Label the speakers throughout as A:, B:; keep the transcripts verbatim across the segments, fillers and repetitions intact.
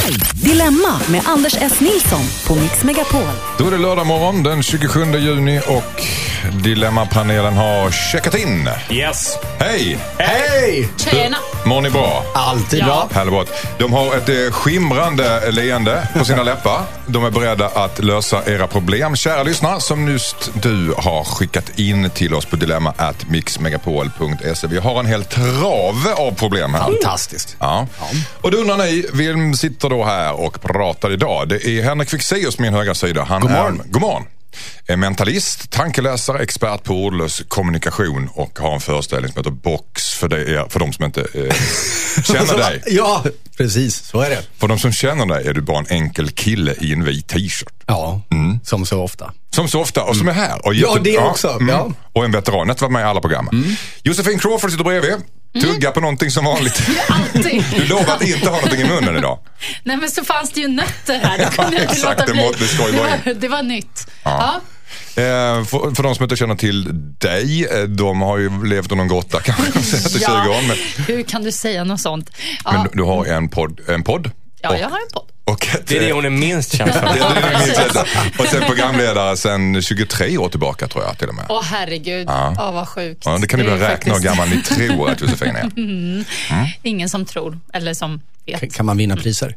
A: Dilemma med Anders S. Nilsson på Mix Megapol.
B: Då är det lördag morgon den tjugosjunde juni och Dilemmapanelen har checkat in.
C: Yes.
B: Hej!
D: Hej!
E: Tjena!
B: Mår ni bra?
D: Alltid
E: Ja.
D: bra.
B: Härligt. De har ett eh, skimrande leende på sina läppar. De är beredda att lösa era problem. Kära lyssnare, som just du har skickat in till oss på dilemma at mixmegapol punkt se. Vi har en hel trave av problem här.
D: Fantastiskt.
B: Ja. Och då undrar ni, vem sitter då här och pratar idag? Det är Henrik Fexeus, min högra sida. Han
D: God morgon.
B: Är, god morgon. Är mentalist, tankeläsare, expert på ordlös kommunikation och har en föreställning som heter Box för, det är, för de som inte eh, känner dig.
D: Ja, precis. Så är det.
B: För de som känner dig är du bara en enkel kille i en vit t-shirt.
D: Ja, som så ofta.
B: Som så ofta, och som är här. Och
D: Ja, det också, ja.
B: Och en veteran, ett var med i alla program. Mm. Josefin Crawford sitter bredvid. Tugga på någonting som vanligt.
E: Alltid.
B: Du lovar att inte ha någonting i munnen idag.
E: Nej, men så fanns det ju nötter här. Det kunde jag inte
B: Exakt,
E: låta
B: det måste vi skoja
E: det,
B: bara in.
E: var, det var nytt.
B: Ja.
E: Ja.
B: Eh, för, för de som inte känner till dig, eh, de har ju levt i någon grotta kanske efter
E: Ja.
B: tjugo år. Men,
E: Hur kan du säga något sånt? Ja,
B: men du, du har en podd. En podd
E: ja
B: och,
E: jag har en podd.
B: och ett,
C: Det är det hon är minst känd för.
B: det, det är det minst känt. Och sen programledare sen tjugotre år tillbaka tror jag till och med.
E: Åh herregud,
B: Ja.
E: ja. vad sjukt.
B: Ja, det kan ni
E: är
B: väl räkna hur
E: faktiskt
B: gammal ni tror att Josefin är.
E: Mm. Ingen som tror, eller som vet.
D: Kan man vinna priser?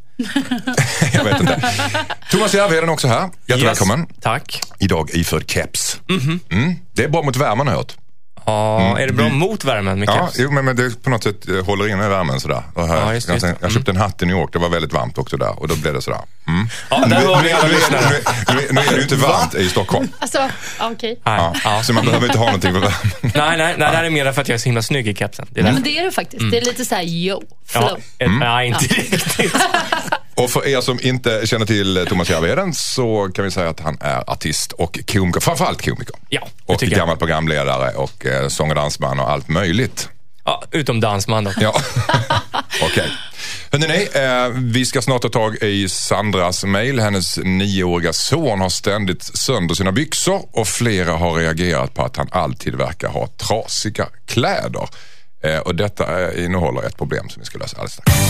B: Jag vet inte. Thomas Järvheden också här. Jättevälkommen.
C: Yes. Tack.
B: Idag iförd keps. Mm. Det är bra mot värmen har jag hört.
C: Ja, är det bra mot värmen med
B: Ja,
C: keps?
B: jo, men, men det på något sätt eh, håller inne värmen sådär. Och här,
C: Ja, just det, just
B: jag,
C: det.
B: jag köpte en hatt i New York, det var väldigt varmt också där. Och då blev det sådär. Mm.
C: Ja, där var det alla
B: nu,
C: lyssnare.
B: nu, nu, nu är det ju inte varmt i Stockholm.
E: Alltså, ja, okej.
C: Nej,
B: Ja.
C: ja.
B: Så man behöver inte ha någonting på värmen.
C: nej, nej, nej, det här är mer för att jag är så himla snygg i kepsen. Det är
E: Ja,
C: därför.
E: men det är det faktiskt. Det är lite så här, yo, flow.
C: Ja, ett, nej, inte riktigt.
B: Och för er som inte känner till Thomas Järvheden så kan vi säga att han är artist och komiker. Framförallt komiker.
C: Ja, det
B: Och
C: tycker jag.
B: gammal programledare och eh, sång- och dansman och allt möjligt.
C: Ja, utom dansman då.
B: Ja, okej. Okay. Hörrni, eh, vi ska snart ta tag i Sandras mejl. Hennes nioåriga son har ständigt sönder sina byxor och flera har reagerat på att han alltid verkar ha trasiga kläder. Eh, och detta eh, innehåller ett problem som vi ska lösa alldeles strax.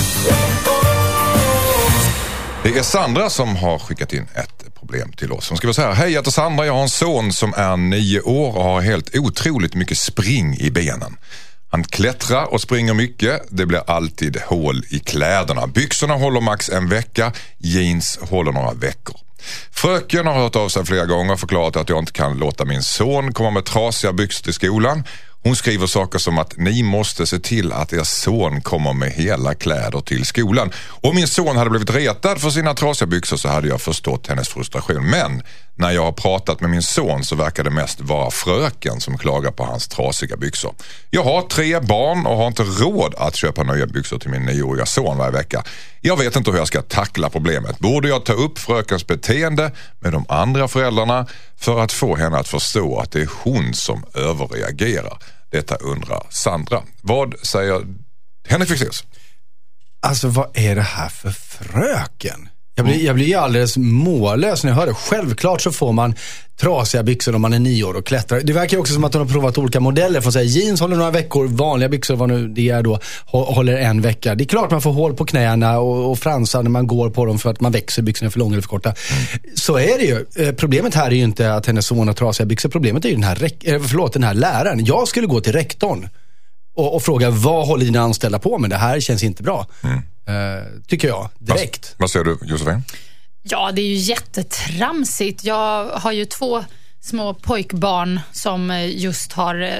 B: Det är Sandra som har skickat in ett problem till oss. Hon skriver så här: hej, jag heter Sandra, jag har en son som är nio år och har helt otroligt mycket spring i benen. Han klättrar och springer mycket. Det blir alltid hål i kläderna. Byxorna håller max en vecka. Jeans håller några veckor. Fröken har hört av sig flera gånger och förklarat att jag inte kan låta min son komma med trasiga byxor till skolan. Hon skriver saker som att ni måste se till att er son kommer med hela kläder till skolan. Om min son hade blivit retad för sina trasiga byxor så hade jag förstått hennes frustration. Men när jag har pratat med min son så verkar det mest vara fröken som klagar på hans trasiga byxor. Jag har tre barn och har inte råd att köpa nya byxor till min nioåriga son varje vecka. Jag vet inte hur jag ska tackla problemet. Borde jag ta upp frökens beteende med de andra föräldrarna för att få henne att förstå att det är hon som överreagerar? Detta undrar Sandra. Vad säger Henrik Fexeus?
D: Alltså, vad är det här för fröken? Jag blir, jag blir ju alldeles mållös när jag hör det. Självklart så får man trasiga byxor om man är nio år och klättrar. Det verkar ju också som att de har provat olika modeller. Från så här, jeans håller några veckor, vanliga byxor, vad nu det är då, håller en vecka. Det är klart man får hål på knäna och, och fransar när man går på dem för att man växer, byxorna är för långa eller för korta. Mm. Så är det ju. Problemet här är ju inte att hennes son har trasiga byxor. Problemet är ju den här, rek- förlåt, den här läraren. Jag skulle gå till rektorn och, och fråga, vad håller dina anställda på med? Det här känns inte bra. Mm. Uh, tycker jag, direkt.
B: Vad, vad säger du, Josefin?
E: Ja, det är ju jättetramsigt. Jag har ju två små pojkbarn som just har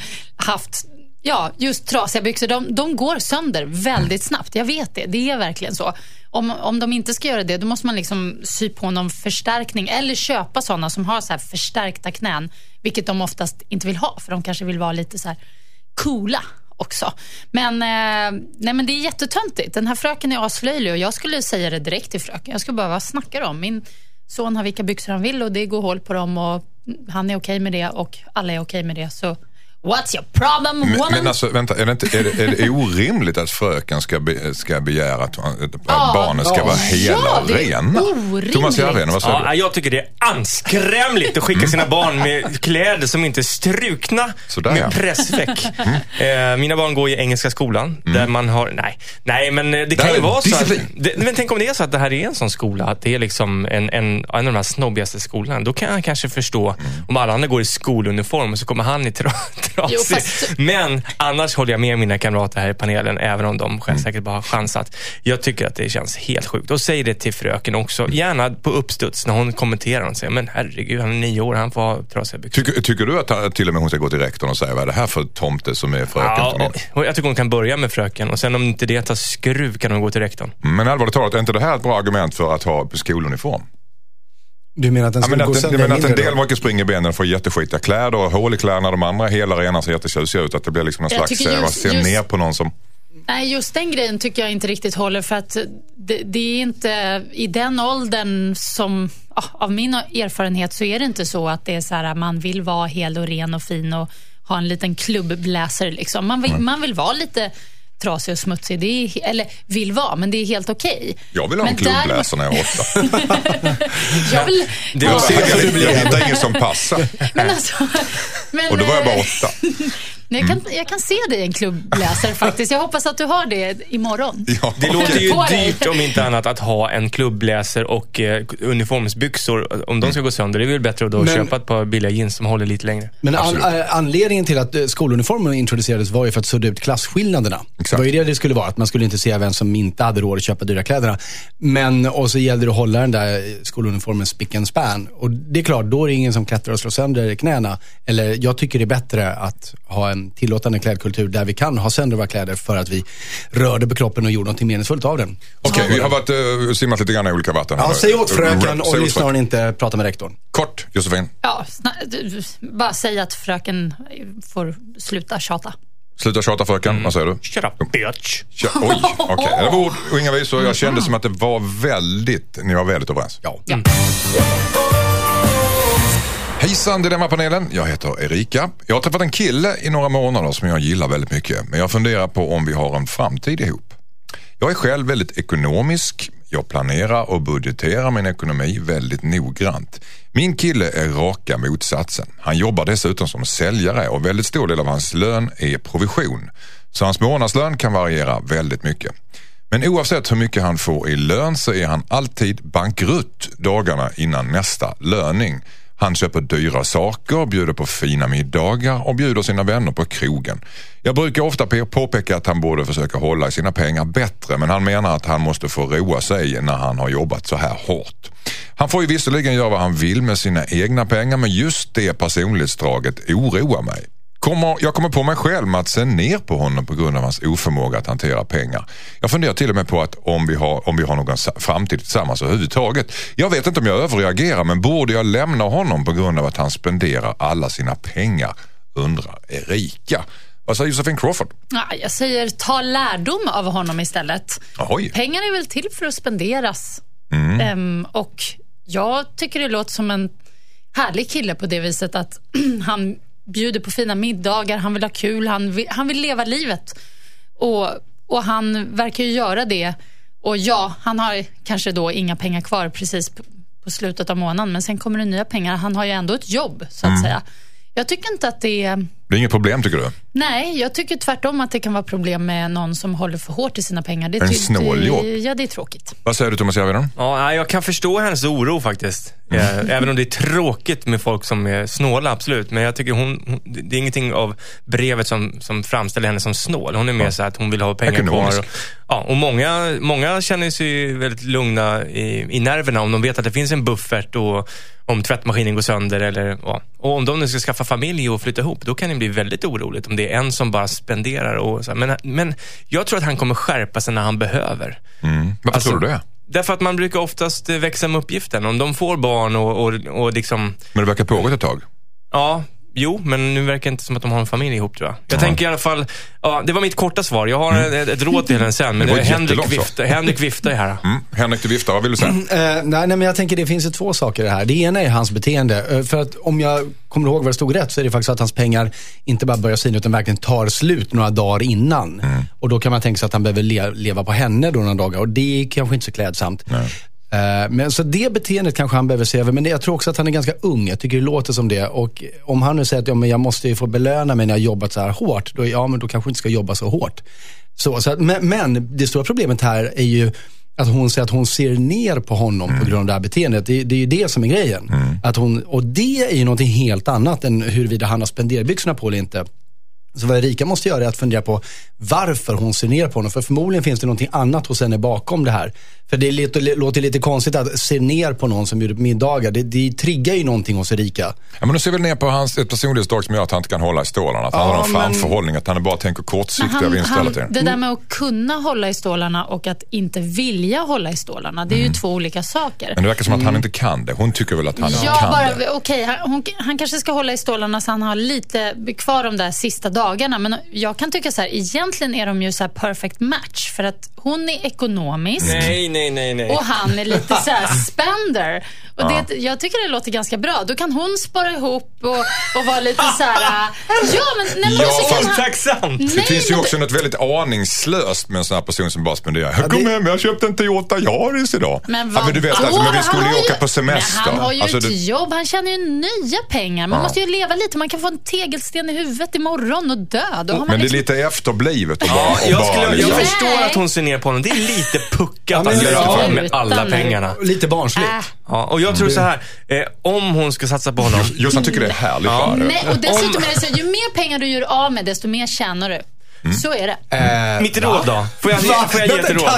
E: haft ja, just trasiga byxor. De, de går sönder väldigt snabbt. Jag vet det, det är verkligen så. Om, om de inte ska göra det, då måste man liksom sy på någon förstärkning eller köpa sådana som har så här förstärkta knän, vilket de oftast inte vill ha, för de kanske vill vara lite så här coola också. Men, eh, nej, men det är jättetöntigt. Den här fröken är aslöjlig och jag skulle säga det direkt till fröken. Jag skulle bara, vad snackar om? Min son har vilka byxor han vill och det går hål på dem och han är okej med det och alla är okej med det. Så What's your problem,
B: Men,
E: woman?
B: men alltså, vänta, är det, inte, är det, är det orimligt att fröken ska, be, ska begära att, att
E: Ja.
B: barnen ska
D: Ja.
B: vara hela
E: Ja, det är
B: rena?
E: orimligt.
B: Thomas Järvheden, vad säger
C: Ja,
B: du?
C: jag tycker det är anskrämligt att skicka sina barn med kläder som inte är strukna
B: Sådär,
C: med
B: ja.
C: pressveck. Eh, mina barn går i engelska skolan där man har, nej, nej men det kan
B: här
C: ju
B: är
C: vara så att,
B: disciplin.
C: det, men tänk om det är så att det här är en sån skola, att det är liksom en, en, en av de här snobbigaste skolorna. Då kan jag kanske förstå om alla andra går i skoluniform och så kommer han i tra, trasig.
E: Jo, fast-
C: Men annars håller jag med mina kamrater här i panelen, även om de själv säkert bara har chansat. Jag tycker att det känns helt sjukt. Och säg det till fröken också. Gärna på uppstuds när hon kommenterar och säger, men herregud, han är nio år, han får ha trasiga byxor.
B: Tycker, tycker du att till och med hon ska gå till rektorn och säga vad är det här för tomte som är fröken
C: Ja,
B: till min?
C: och, och jag tycker hon kan börja med fröken. Och sen om inte det tar skruv kan hon gå till rektorn.
B: Men allvarligt talat, är inte det här ett bra argument för att ha skoluniform?
D: Du menar att den
B: Ja,
D: skulle
B: men
D: gå
B: att, jag
D: sönder
B: menar att en
D: mindre
B: del
D: då?
B: måste springa i benen och få jätteskitiga kläder och hål i kläderna. De andra hela rena ser jättetjusiga ut. Att det blir liksom en
E: Jag
B: slags,
E: tycker just-
B: vad ser
E: just-
B: ner på någon som...
E: Nej, just den grejen tycker jag inte riktigt håller, för att det, det är inte i den åldern som, ja, av min erfarenhet så är det inte så att det är så här, man vill vara hel och ren och fin och ha en liten klubbbläser liksom. Man vill, man vill vara lite trasig och smutsig, det är, eller vill vara, men det är helt okej.
B: Jag vill ha en
E: Men där-
B: klubbbläser när jag är åtta.
E: Jag vill
C: Det
E: ha-
C: var så-
B: jag, jag hittar ingen som passar.
E: men alltså, men,
B: Och då var jag bara
E: eh,
B: åtta.
E: jag, kan, jag kan se dig i en klubbbläser faktiskt. Jag hoppas att du har det imorgon.
B: Ja,
C: Det låter
B: okej.
C: ju
E: På dig.
C: dyrt om inte annat att ha en klubbbläser och eh, uniformsbyxor. Om de ska gå sönder, det är väl bättre att då
D: Men-
C: köpa ett par billiga jeans som håller lite längre.
D: Men an,
B: Absolut.
D: äh, anledningen till att eh, skoluniformen introducerades var ju för att sudda ut klasskillnaderna.
B: Exakt.
D: Det var ju det det skulle vara, att man skulle inte se vem som inte hade råd att köpa dyra kläderna. Men, och så gällde det att hålla den där skoluniformen spick and span. Och det är klart, då är det ingen som klättrar och slår sönder knäna. Eller jag tycker det är bättre att ha en tillåtande klädkultur där vi kan ha sönder våra kläder för att vi rörde på kroppen och gjorde något meningsfullt av den.
B: Okej, vi har varit uh, simmat lite grann i olika vatten. här
D: Ja,
B: nu.
D: säg åt fröken
B: Säg
D: och
B: åt
D: lyssnar hon
B: fröken.
D: inte prata med rektorn.
B: Kort, Josefin.
E: Ja, sna- du- bara säga att fröken får sluta tjata.
B: Sluta tjata fröken, vad säger du?
C: Shut up, bitch.
B: Tja, oj, okej. Det var ord och inga visor. Jag kände som att det var väldigt, ni var väldigt överens.
D: Ja.
B: Hejsan Dilemma-panelen, jag heter Erika. Jag har träffat en kille i några månader som jag gillar väldigt mycket. Men jag funderar på om vi har en framtid ihop. Jag är själv väldigt ekonomisk. Jag planerar och budgeterar min ekonomi väldigt noggrant. Min kille är raka motsatsen. Han jobbar dessutom som säljare och väldigt stor del av hans lön är provision. Så hans månadslön kan variera väldigt mycket. Men oavsett hur mycket han får i lön så är han alltid bankrutt dagarna innan nästa löning. Han köper dyra saker, bjuder på fina middagar och bjuder sina vänner på krogen. Jag brukar ofta påpeka att han borde försöka hålla i sina pengar bättre, men han menar att han måste få roa sig när han har jobbat så här hårt. Han får ju visserligen göra vad han vill med sina egna pengar, men just det personlighetsdraget oroar mig. Kommer, jag kommer på mig själv med att se ner på honom på grund av hans oförmåga att hantera pengar. Jag funderar till och med på att om vi har, om vi har någon framtid tillsammans överhuvudtaget. Jag vet inte om jag överreagerar, men borde jag lämna honom på grund av att han spenderar alla sina pengar, undrar Erika. Vad säger Josefin Crawford?
E: Ja, jag säger ta lärdom av honom istället.
B: Oj.
E: Pengar är väl till för att spenderas.
B: Mm.
E: Ehm, och jag tycker det låter som en härlig kille på det viset att han bjuder på fina middagar, han vill ha kul, han vill, han vill leva livet. Och, och han verkar ju göra det. Och ja, han har kanske då inga pengar kvar precis på, på slutet av månaden, men sen kommer det nya pengar. Han har ju ändå ett jobb, så att
B: Mm.
E: säga. Jag tycker inte att det är...
B: Det är inget problem, tycker du?
E: Nej, jag tycker tvärtom att det kan vara problem med någon som håller för hårt i sina pengar. Det är
B: En
E: ty-
B: snåljåp.
E: det- Ja, det är tråkigt.
B: Vad säger du, Thomas Järvheden?
C: Ja, nej, jag kan förstå hennes oro faktiskt. Eh, Även om det är tråkigt med folk som är snåla, absolut. Men jag tycker hon, hon det är ingenting av brevet som, som framställer henne som snål. Hon är mer så att hon vill ha pengar
B: Ekonomisk.
C: kvar. Och, ja, och många, många känner sig väldigt lugna i, i nerverna om de vet att det finns en buffert och om tvättmaskinen går sönder. Eller, ja. Och om de nu ska skaffa familj och flytta ihop, då kan det bli väldigt oroligt om det är en som bara spenderar. Och så. Men, men jag tror att han kommer skärpa sig när han behöver.
B: Mm. Varför
C: Alltså-
B: tror du det?
C: Därför att man brukar oftast växa med uppgiften. Om de får barn och, och, och liksom...
B: Men det verkar pågått ett tag.
C: Ja, jo, men nu verkar det inte som att de har en familj ihop, tror jag. Jag ja. tänker i alla fall, ja, det var mitt korta svar. Jag har mm. ett, ett råd till henne sen, men det Henrik viftar, Henrik viftar här.
B: Mm. Henrik, du viftar, vad vill du säga?
D: Mm, eh, nej, nej, men jag tänker det finns ju två saker i det här. Det ena är hans beteende. För att om jag kommer ihåg vad det stod rätt, så är det faktiskt att hans pengar inte bara börjar sina utan verkligen tar slut några dagar innan. Mm. Och då kan man tänka sig att han behöver le- leva på henne då några dagar. Och det är kanske inte så klädsamt. Nej. Men så det beteendet kanske han behöver se över. Men jag tror också att han är ganska ung. Jag tycker det låter som det. Och om han nu säger att ja, men jag måste ju få belöna mig när jag jobbat så här hårt, då, ja, men då kanske inte ska jobba så hårt. Så, så att, men, men det stora problemet här är ju att hon säger att hon ser ner på honom mm. på grund av det här beteendet. Det, det är ju det som är grejen. Mm. Att hon, och det är ju någonting helt annat än huruvida han har spenderbyxorna på eller inte. Så vad Erika måste göra är att fundera på varför hon ser ner på honom. För förmodligen finns det någonting annat hos henne bakom det här. För det lite, låter lite konstigt att se ner på någon som bjuder på middagar. Det, det triggar ju någonting hos Erika.
B: Ja, men du ser väl ner på hans personlighetsdrag som gör att han inte kan hålla i stålarna. Att han ja, har någon men... framförhållning, att han bara tänker kortsiktiga vinster.
E: Det där med att kunna hålla i stålarna och att inte vilja hålla i stålarna, det är mm. ju två olika saker.
B: Men det verkar som att han inte kan det. Hon tycker väl att han
E: ja,
B: kan
E: bara,
B: det.
E: Okej, okay, han, han kanske ska hålla i stålarna så han har lite kvar de där sista dagarna. Men jag kan tycka så här, egentligen är de ju så här perfect match. För att hon är ekonomisk.
C: Nej, nej, nej, nej.
E: Och han är lite så här spender. Och det, ja. jag tycker det låter ganska bra. Då kan hon spara ihop och, och vara lite så här. Ja, men, nej, men
B: ja,
E: så kan
B: han,
C: tacksamt.
B: Det
E: nej,
B: finns ju också
E: det,
B: något väldigt aningslöst med en sån här person som bara spenderar. Jag kom hem, jag köpte en Toyota Yaris idag. Men,
E: vad,
B: ja, men du vet, alltså, men vi skulle ju åka på semester.
E: Men han har ju
B: alltså,
E: ett
B: det...
E: jobb, han tjänar ju nya pengar. Man ja. måste ju leva lite, man kan få en tegelsten i huvudet imorgon och dö. Då har man
B: men
E: liksom...
B: det är lite efterblivet. Och
C: ja,
B: bara, och
C: jag,
B: bara,
C: skulle,
B: liksom.
C: jag förstår att hon ser ner på honom. Det är lite puckat att göra ja, med alla pengarna.
D: Lite barnsligt. Äh.
C: Ja, och jag tror så här, eh, om hon ska satsa på honom.
B: Just han tycker det är härligt.
E: Ja. Nej, och dessutom är det så, ju mer pengar du gör av med, desto mer tjänar du. Mm. Så är det.
C: Äh, Mitt råd då? Får jag, får jag ge ett råd?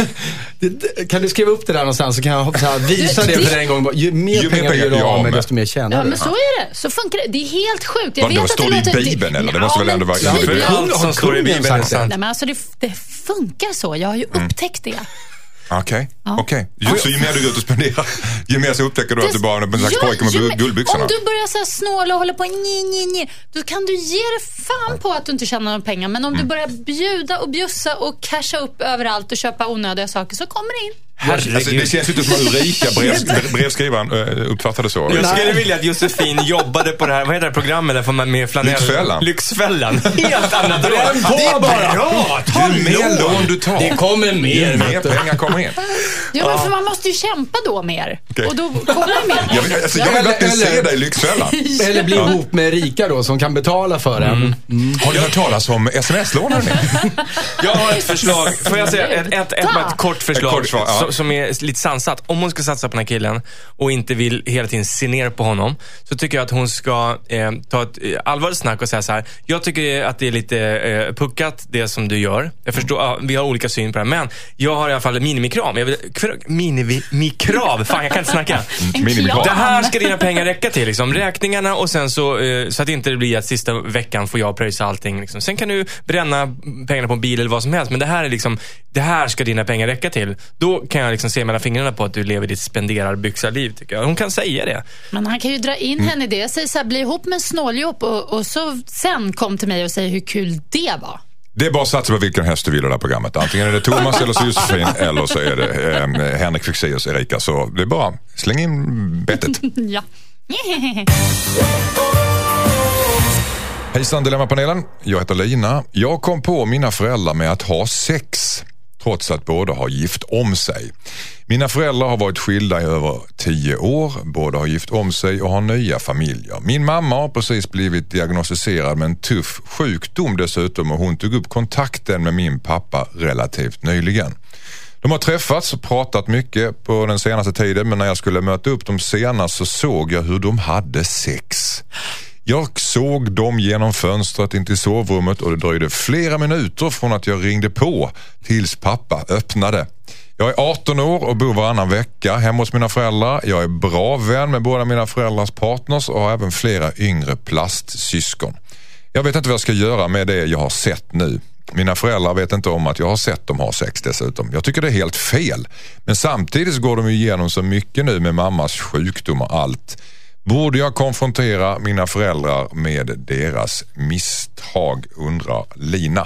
D: Kan, kan du skriva upp det där någonstans så kan jag hoppas att visa det för en gång. Ju mer ju pengar du gör av med, desto mer tjänar
E: ja,
D: du.
E: men så är det. Så funkar det. Det är helt sjukt. Jag
B: vet
E: det
B: att står det, det i Bibeln eller? Det måste väl ändå vara
C: ja, för allt som står i Bibeln är sant.
E: Nej, men alltså det, det funkar så. Jag har ju mm. upptäckt det.
B: Okej, okay. ja. okej. Okay. Så ju mer du går ut och spenderar, ju mer så upptäcker du det, att du bara är en slags ja, pojke med ju, guldbyxorna.
E: Om du börjar så här snåla och hålla på nj, nj, nj, då kan du ge det fan på att du inte tjänar några pengar. Men om mm. du börjar bjuda och bjussa och casha upp överallt och köpa onödiga saker, så kommer det in.
B: Alltså, det känns inte som att Ulrika brev, brevskrivaren uppfattade så.
C: Jag skulle vilja att Josefin jobbade på det här, vad heter det programmet där får man med flanell?
B: Lyxfällan.
C: Lyxfällan. Helt annat råd.
D: Det är bra.
B: Ju mer lån du tar.
D: Det kommer mer.
B: Ju mer pengar kommer in.
E: Ja, men för man måste ju kämpa då mer. Okay. Och då kommer det mer.
B: Jag vill, alltså, jag vill verkligen se dig i Lyxfällan.
D: Eller bli ja. ihop med Rika då, som kan betala för den. Mm.
B: Mm. Har du hört talas om sms-lånare?
C: Jag har ett förslag. Får jag säga ett, ett, ett, ett, ett kort förslag? Ett kort svar, ja. Som är lite sansat. Om hon ska satsa på den här killen och inte vill hela tiden se ner på honom, så tycker jag att hon ska eh, ta ett eh, allvarligt snack och säga så här: jag tycker att det är lite eh, puckat det som du gör. Jag förstår, ah, vi har olika syn på det här, men jag har i alla fall en minimikrav. Jag vill, minimikrav, fan jag kan inte snacka.
B: Minimikrav.
C: Det här ska dina pengar räcka till, liksom. Räkningarna och sen så, eh, så att det inte blir att sista veckan får jag pröjsa allting. Liksom. Sen kan du bränna pengarna på en bil eller vad som helst, men det här är liksom, det här ska dina pengar räcka till. Då kan jag liksom se mellan fingrarna på att du lever ditt spenderar-byxarliv, tycker jag. Hon kan säga det.
E: Men han kan ju dra in mm. henne i det. Jag säger så här, bli ihop med en snåljobb och, och så sen kom till mig och säg hur kul det var.
B: Det är bara att satsa på vilken häst du vill i det här programmet. Antingen är det Thomas eller så Josefin eller så är det eh, Henrik Fexeus och Erika. Så det är bara släng in bettet.
E: Ja.
B: Hejsan Dilemmapanelen, jag heter Lina. Jag kom på mina föräldrar med att ha sex trots att båda har gift om sig. Mina föräldrar har varit skilda i över tio år. Båda har gift om sig och har nya familjer. Min mamma har precis blivit diagnostiserad med en tuff sjukdom dessutom, och hon tog upp kontakten med min pappa relativt nyligen. De har träffats och pratat mycket på den senaste tiden, men när jag skulle möta upp dem senast så såg jag hur de hade sex. Jag såg dem genom fönstret in till sovrummet och det dröjde flera minuter från att jag ringde på tills pappa öppnade. Jag är arton år och bor varannan vecka hemma hos mina föräldrar. Jag är bra vän med båda mina föräldrars partners och har även flera yngre plastsyskon. Jag vet inte vad jag ska göra med det jag har sett nu. Mina föräldrar vet inte om att jag har sett dem ha sex dessutom. Jag tycker det är helt fel. Men samtidigt går de igenom så mycket nu med mammas sjukdom och allt. Borde jag konfrontera mina föräldrar med deras misstag, undrar Lina.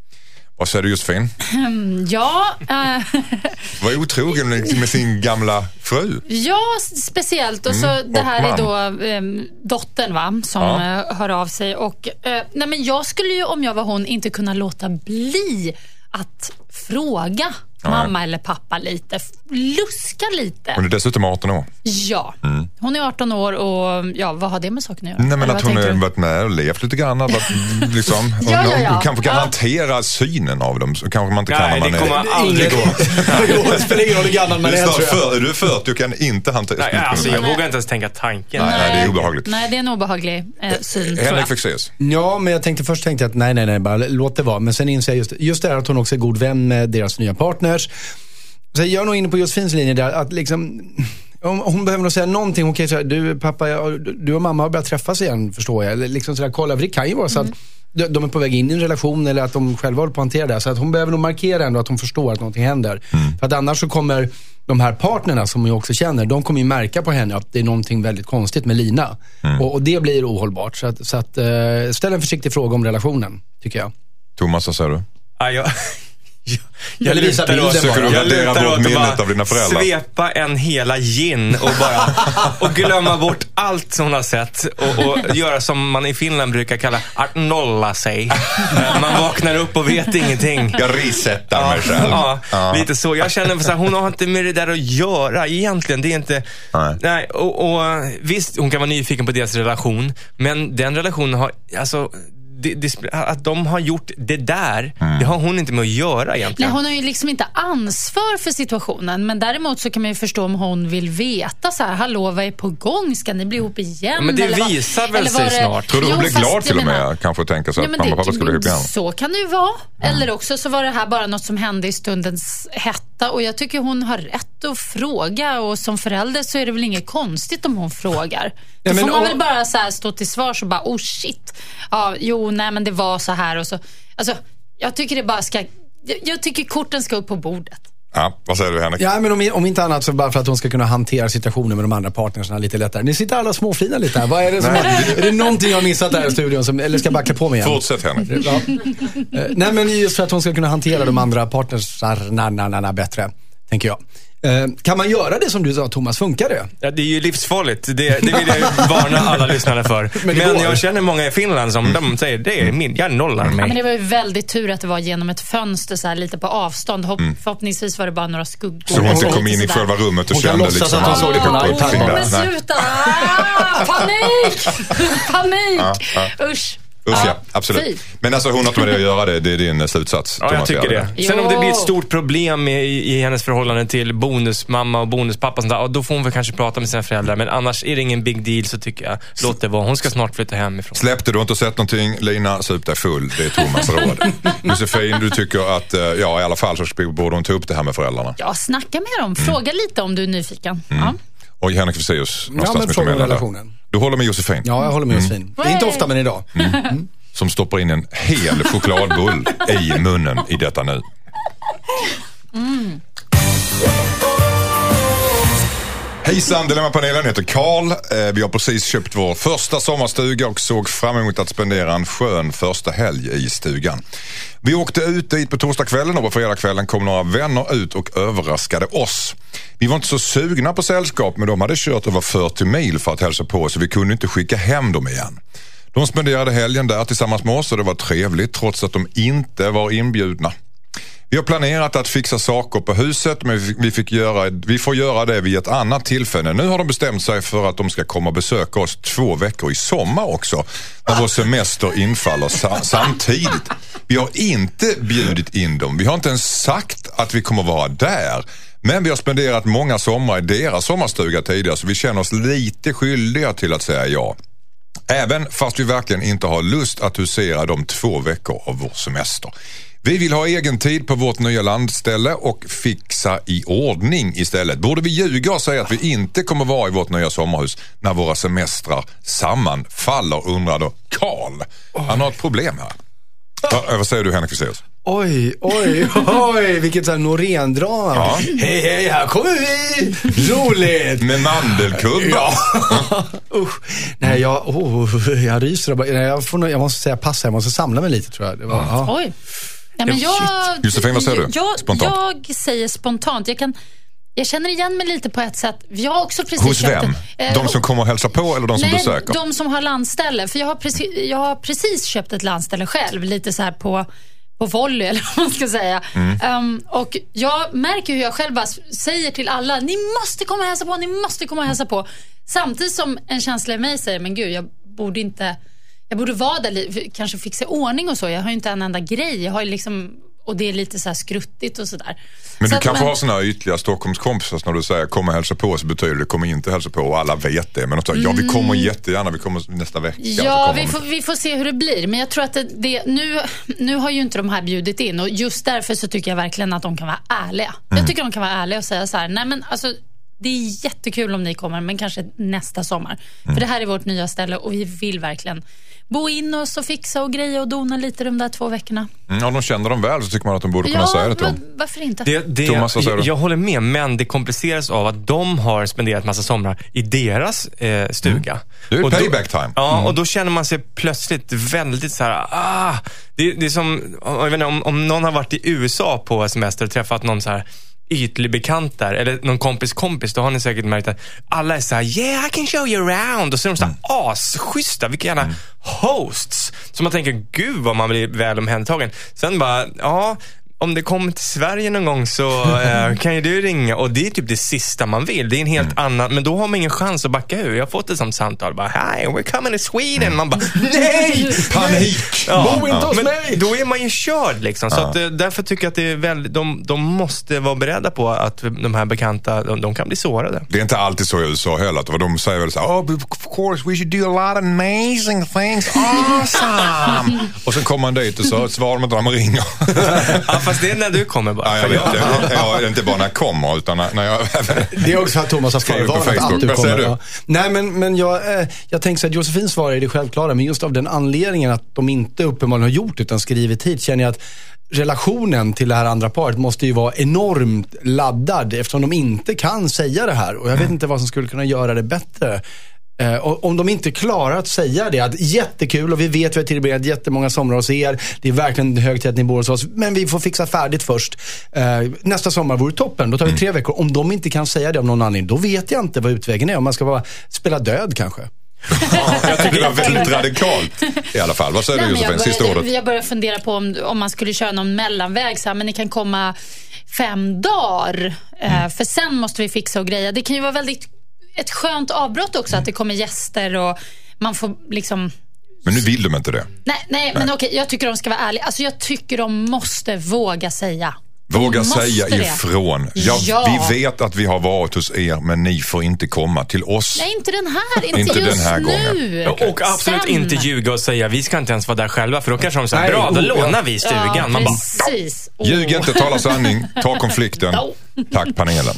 B: Vad säger du, Josefin?
E: Mm, ja. Äh...
B: Var otrogen med sin gamla fru?
E: Ja, speciellt. Och så
B: Mm,
E: det
B: och
E: här
B: man.
E: är då eh, dottern, va, som
B: Ja.
E: eh, hör av sig. Och, eh, nej, men jag skulle ju, om jag var hon, inte kunna låta bli att fråga mamma eller pappa lite. Luska lite.
B: Hon är dessutom arton år.
E: Ja, hon är arton år och ja, vad har det med saken att göra?
B: Nej, men
E: Eller
B: att
E: vad
B: hon har
E: tänker du?
B: varit med och levt lite grann. Varit, liksom,
E: Ja,
B: och,
E: ja, ja.
B: och kanske kan
E: Ja.
B: hantera synen av dem. Så kanske man inte kan
C: Nej,
B: när man
C: det kommer
B: är...
C: aldrig gå.
D: Det spelar ingen roll hur gammal man
B: Du
D: är,
B: är,
D: tror
B: snart
D: jag.
B: för, du är fyrtio och kan inte hantera...
C: Nej, alltså, jag vågar inte ens tänka tanken.
B: Nej, nej, det är obehagligt.
E: Nej, det är en obehaglig eh, syn, tror
B: Henrik
E: jag.
B: Fexeus.
D: Ja, men jag tänkte först tänkte jag att nej, nej, nej, bara låt det vara. Men sen inser jag just, just det här att hon också är god vän med deras nya partners. Så jag är nog inne på Josefins linje där, att liksom, om, hon behöver nog säga någonting. Hon kan ju säga, du pappa, jag, du och mamma har börjat träffas igen, förstår jag. Eller liksom sådär, kolla, för det kan ju vara så att de, de är på väg in i en relation eller att de själva håller på att hantera det. Så att hon behöver nog markera ändå att hon förstår att någonting händer. För att annars så kommer de här partnerna som hon ju också känner, de kommer ju märka på henne att det är någonting väldigt konstigt med Lina. Och, och det blir ohållbart. Så att, så att eh, ställ en försiktig fråga om relationen, tycker jag.
B: Thomas, vad säger du?
C: Ja, jag, jag, jag
D: Eller visa
C: lutar åt,
D: bilden bara.
C: jag
B: Jag
C: lutar
B: bort
C: åt att
B: minnet
C: bara
B: av dina föräldrar.
C: svepa en hela gin och bara och glömma bort allt som hon har sett och, och göra som man i Finland brukar kalla att nolla sig. Man vaknar upp och vet ingenting.
B: Jag resetar mig själv.
C: Ja,
B: Ja.
C: lite så. Jag känner att hon har inte med det där att göra egentligen. Det är inte...
B: Nej.
C: Nej, och, och visst, hon kan vara nyfiken på deras relation, men den relationen har... Alltså, det, det, att de har gjort det där, det har hon inte med att göra
E: Nej,
C: egentligen.
E: hon har ju liksom inte ansvar för situationen. Men däremot så kan man ju förstå om hon vill veta så här, hallå, vad är på gång? Ska ni bli ihop igen?
C: Ja, men det
E: Eller vad-
C: visar väl
E: eller
C: sig
E: var det-
C: snart.
B: Tror du hon
E: Jo,
B: blir
E: fast
B: glad
E: jag
B: till och
E: menar-
B: med? Kanske tänka sig
E: Ja,
B: att
E: men
B: mamma och
E: det-
B: pappa skulle ihop igen.
E: Så kan det ju vara. Eller också så var det här bara något som hände i stundens hetta. Och jag tycker hon har rätt att fråga. Och som förälder så är det väl inget konstigt om hon frågar. Då
D: Ja, men
E: får man
D: och-
E: väl bara så här stå till svars och bara, oh shit. Ja, jo, nej men det var så här och så. Alltså, jag tycker det bara ska... Jag, jag tycker korten ska upp på bordet.
B: Ja, vad säger du, Henrik?
D: Ja, men om, om inte annat så bara för att hon ska kunna hantera situationen med de andra partnersna lite lättare. Ni sitter alla småfina lite här. Vad är det som har, är det någonting jag har missat där i studion som, eller ska jag bara klä på mig igen?
B: Fortsätt, Henrik.
D: Ja. Eh, Nej, men just för att hon ska kunna hantera de andra partnersarna bättre, tänker jag. Eh, Kan man göra det som du sa, Thomas? Funkar det?
C: Ja, det är ju livsfarligt. Det, det vill jag ju varna alla lyssnare för.
D: Men
C: Men,
D: det går.
C: jag känner många i Finland som de säger, det är min, jag nollar
E: Ja, men
C: mig.
E: det var ju väldigt tur att det var genom ett fönster så här lite på avstånd. Hopp, Förhoppningsvis var det bara några skuggor.
B: Så hon inte
E: Och
B: kom
E: lite
B: in i
E: sådär.
B: själva rummet och
D: Hon kan
B: kände
D: låtsas
B: liksom
D: att hon såg det på
B: att-
D: iPad.
B: uppsing
E: Åh,
B: där.
E: men
B: Nej.
E: sluta! Ah, panik! Panik!
B: Ja,
E: Usch.
B: Usch, ja,
E: Ja,
B: absolut.
E: fy.
B: Men alltså hon har inte med det att göra, det, det är din slutsats.
C: Ja, jag
B: Thomas,
C: tycker
B: gör
C: det. Sen om
E: Jo.
C: det blir ett stort problem i, i hennes förhållande till bonusmamma och bonuspappa, sånt där, ja, då får hon väl kanske prata med sina föräldrar. Men annars är det ingen big deal, så tycker jag, låt det vara. Hon ska snart flytta hemifrån.
B: Släppte du inte sett någonting, Lina, sup dig full. Det är Thomas råd. Josefin, du tycker att, eh, ja i alla fall så borde hon ta upp det här med föräldrarna.
E: Ja, snacka med dem. Fråga lite om du är nyfiken. Ja.
B: Och Henrik Fexeus,
D: Ja,
B: någonstans
D: men
B: mitt
D: fråga om
B: emellan där.
D: relationen.
B: Du håller med Josefin,
D: Ja, jag håller med Josefin. Det är inte ofta, men idag.
B: som stoppar in en hel chokladboll i munnen i detta nu. Hejsan, Dilemmapanelen heter Karl. Eh, vi har precis köpt vår första sommarstuga och såg fram emot att spendera en skön första helg i stugan. Vi åkte ut dit på torsdagskvällen och på fredagskvällen kom några vänner ut och överraskade oss. Vi var inte så sugna på sällskap, men de hade kört över fyrtio mil för att hälsa på, så vi kunde inte skicka hem dem igen. De spenderade helgen där tillsammans med oss och det var trevligt trots att de inte var inbjudna. Vi har planerat att fixa saker på huset, men vi, fick göra, vi får göra det vid ett annat tillfälle. Nu har de bestämt sig för att de ska komma och besöka oss två veckor i sommar också, när vår semester infaller sa- samtidigt. Vi har inte bjudit in dem. Vi har inte ens sagt att vi kommer vara där. Men vi har spenderat många sommar i deras sommarstuga tidigare, så vi känner oss lite skyldiga till att säga ja. Även fast vi verkligen inte har lust att husera de två veckor av vår semester. Vi vill ha egen tid på vårt nya landställe och fixa i ordning istället. Borde vi ljuga och säga att vi inte kommer vara i vårt nya sommarhus när våra semestrar sammanfaller, undrar då Karl. Han har ett problem här. Va, vad säger du, Henrik Fexeus?
D: Oj, oj, oj, vilket så här Norén-drama. Ja. Hej, hej, här kommer vi! Roligt!
B: Med mandelkubb.
D: Ja. Usch. Nej, jag, oh, jag ryser. Nej, jag, får nog, jag måste säga passa, jag måste samla mig lite, tror jag. Det var, ja.
E: Oj. Ja, men jag,
B: Josefin, vad säger du?
E: Jag,
B: spontant.
E: jag säger spontant. Jag kan... Jag känner igen mig lite på ett sätt. Jag har också precis
B: Hos vem?
E: köpt ett,
B: de som kommer och hälsar på eller de som
E: nej,
B: besöker?
E: De som har landställe. För jag har, precis, jag har precis köpt ett landställe själv. Lite så här på, på volley, eller vad man ska säga. Mm. Um, och jag märker hur jag själv bara säger till alla: ni måste komma och hälsa på, ni måste komma och hälsa på. Samtidigt som en känsla i mig säger: men gud, jag borde inte... Jag borde vara där, kanske fixa ordning och så. Jag har ju inte en enda grej. Jag har ju liksom... Och det är lite så här skruttigt och sådär.
B: Men
E: så
B: du
E: att,
B: kanske
E: men...
B: har såna här ytliga Stockholmskompisar när du säger kom och hälsa på, så betyder det kom inte hälsa på och alla vet det. Men de säger, mm. ja vi kommer jättegärna, vi kommer nästa vecka.
E: Ja, vi får, vi får se hur det blir. Men jag tror att det, det, nu, nu har ju inte de här bjudit in. Och just därför så tycker jag verkligen att de kan vara ärliga. Mm. Jag tycker de kan vara ärliga och säga så här: nej men alltså, det är jättekul om ni kommer, men kanske nästa sommar. Mm. För det här är vårt nya ställe och vi vill verkligen bo in oss och fixa och greja och dona lite de där två veckorna.
B: Mm, om de känner dem väl så tycker man att de borde kunna
E: ja,
B: säga det till dem.
E: Varför inte?
C: Det, det,
B: Thomas,
C: jag, jag håller med, men det kompliceras av att de har spenderat massa somrar i deras eh, stuga.
B: Mm. Det är
C: och
B: payback
C: då,
B: time.
C: Ja,
B: mm.
C: och då känner man sig plötsligt väldigt så här, ah, det, det är som, jag vet inte, om, om någon har varit i U S A på semester och träffat någon så här ytlig bekant där, eller någon kompis kompis, då har ni säkert märkt att alla är så här: yeah, I can show you around, och så är de så här mm. asschyssta, vilka jävla mm. hosts, så man tänker, gud vad man blir väl omhändertagen. Sen bara, ja, om det kommer till Sverige någon gång så eh, kan ju du ringa, och det är typ det sista man vill. Det är en helt mm. annan, men då har man ingen chans att backa ur. Jag har fått ett sånt samtal, bara, hi, we're coming to Sweden. Mm. Man bara, nej!
B: Panik!
C: Ja,
D: Bo inte hos
C: men
D: mig!
C: då är man ju körd liksom. Så
B: ja.
C: att, därför tycker jag att det är väldigt, de, de måste vara beredda på att de här bekanta, de, de kan bli sårade.
B: Det är inte alltid så i U S A heller, att de säger väl så här: oh, of course we should do a lot of amazing things, awesome. Och sen kommer man dit och så svarar de inte när man ringer.
C: Ja, fast det är när du kommer bara.
B: Ja, jag vet det. Jag är inte bara när jag kommer, utan när jag...
D: Det är också att Thomas har förvarnat att du kommer. Ja. Nej, men, men jag, eh, jag tänker så att Josefin svarar är det självklara, men just av den anledningen att de inte uppenbarligen har gjort utan skrivit hit, känner jag att relationen till det här andra paret måste ju vara enormt laddad, eftersom de inte kan säga det här. Och jag vet mm. inte vad som skulle kunna göra det bättre. Eh, och om de inte klarar att säga det, att jättekul, och vi vet att vi har tillbringat jättemånga somrar hos er, det är verkligen hög tid att ni bor hos oss, men vi får fixa färdigt först. Eh, nästa sommar vore toppen, då tar vi tre veckor. Om de inte kan säga det av någon anledning, då vet jag inte vad utvägen är. Om man ska bara spela död kanske.
B: Ja, jag tycker det var väldigt radikalt i alla fall. Vad säger Nej, du, Josefin? Sista ordet.
E: Jag börjar fundera på om, om man skulle köra någon mellanväg så här, men ni kan komma fem dagar mm. eh, för sen måste vi fixa och greja. Det kan ju vara väldigt ett skönt avbrott också, mm. att det kommer gäster och man får liksom...
B: Men nu vill de inte det.
E: Nej, nej, nej. men okej, jag tycker de ska vara ärliga. Alltså jag tycker de måste våga säga.
B: Våga säga ifrån. Ja, ja. Vi vet att vi har varit hos er, men ni får inte komma till oss.
E: Nej, inte den här. Inte,
B: inte
E: just
B: den här
E: nu.
B: gången.
C: Okay. Och absolut Sen. inte ljuga och säga vi ska inte ens vara där själva, för då kanske de säger
D: Nej,
C: bra, då
D: oh,
C: lånar
D: ja.
C: vi stugan.
E: Ja,
C: Man
E: precis.
C: bara,
B: oh. Ljug inte, tala sanning, ta konflikten. Tack panelen.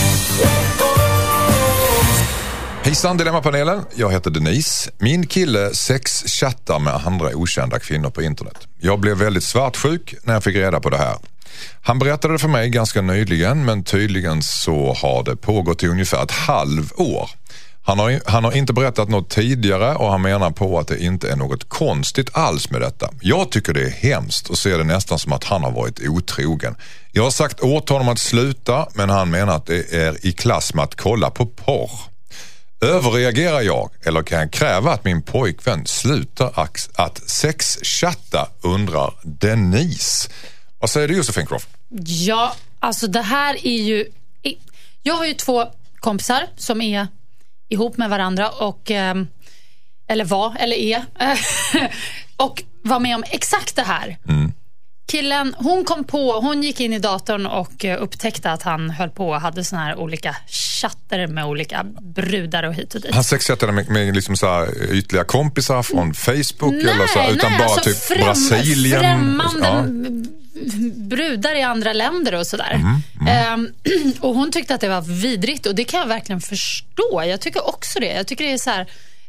B: Hejsan Dilemma-panelen, jag heter Denise. Min kille sexchattar med andra okända kvinnor på internet. Jag blev väldigt svartsjuk när jag fick reda på det här. Han berättade det för mig ganska nyligen, men tydligen så har det pågått i ungefär ett halvår. Han har, han har inte berättat något tidigare och han menar på att det inte är något konstigt alls med detta. Jag tycker det är hemskt och ser det nästan som att han har varit otrogen. Jag har sagt åt honom att sluta, men han menar att det är i klass med att kolla på porr. Överreagerar jag eller kan jag kräva att min pojkvän slutar att sexchatta, undrar Denise. Vad säger du, Josefin Croft?
E: Ja, alltså det här är ju... Jag har ju två kompisar som är ihop med varandra och... Eller var, eller är. Och var med om exakt det här. Mm. Killen, hon kom på, hon gick in i datorn och upptäckte att han höll på och hade såna här olika chatter med olika brudar och hit och dit.
B: Han sexchattade med, med liksom så här ytliga kompisar från Facebook nej, eller så, utan nej, bara alltså typ främ, Brasilien.
E: Främmande ja. brudar i andra länder och sådär. Mm, mm. Um, och hon tyckte att det var vidrigt och det kan jag verkligen förstå. Jag tycker också det. Jag tycker det är så här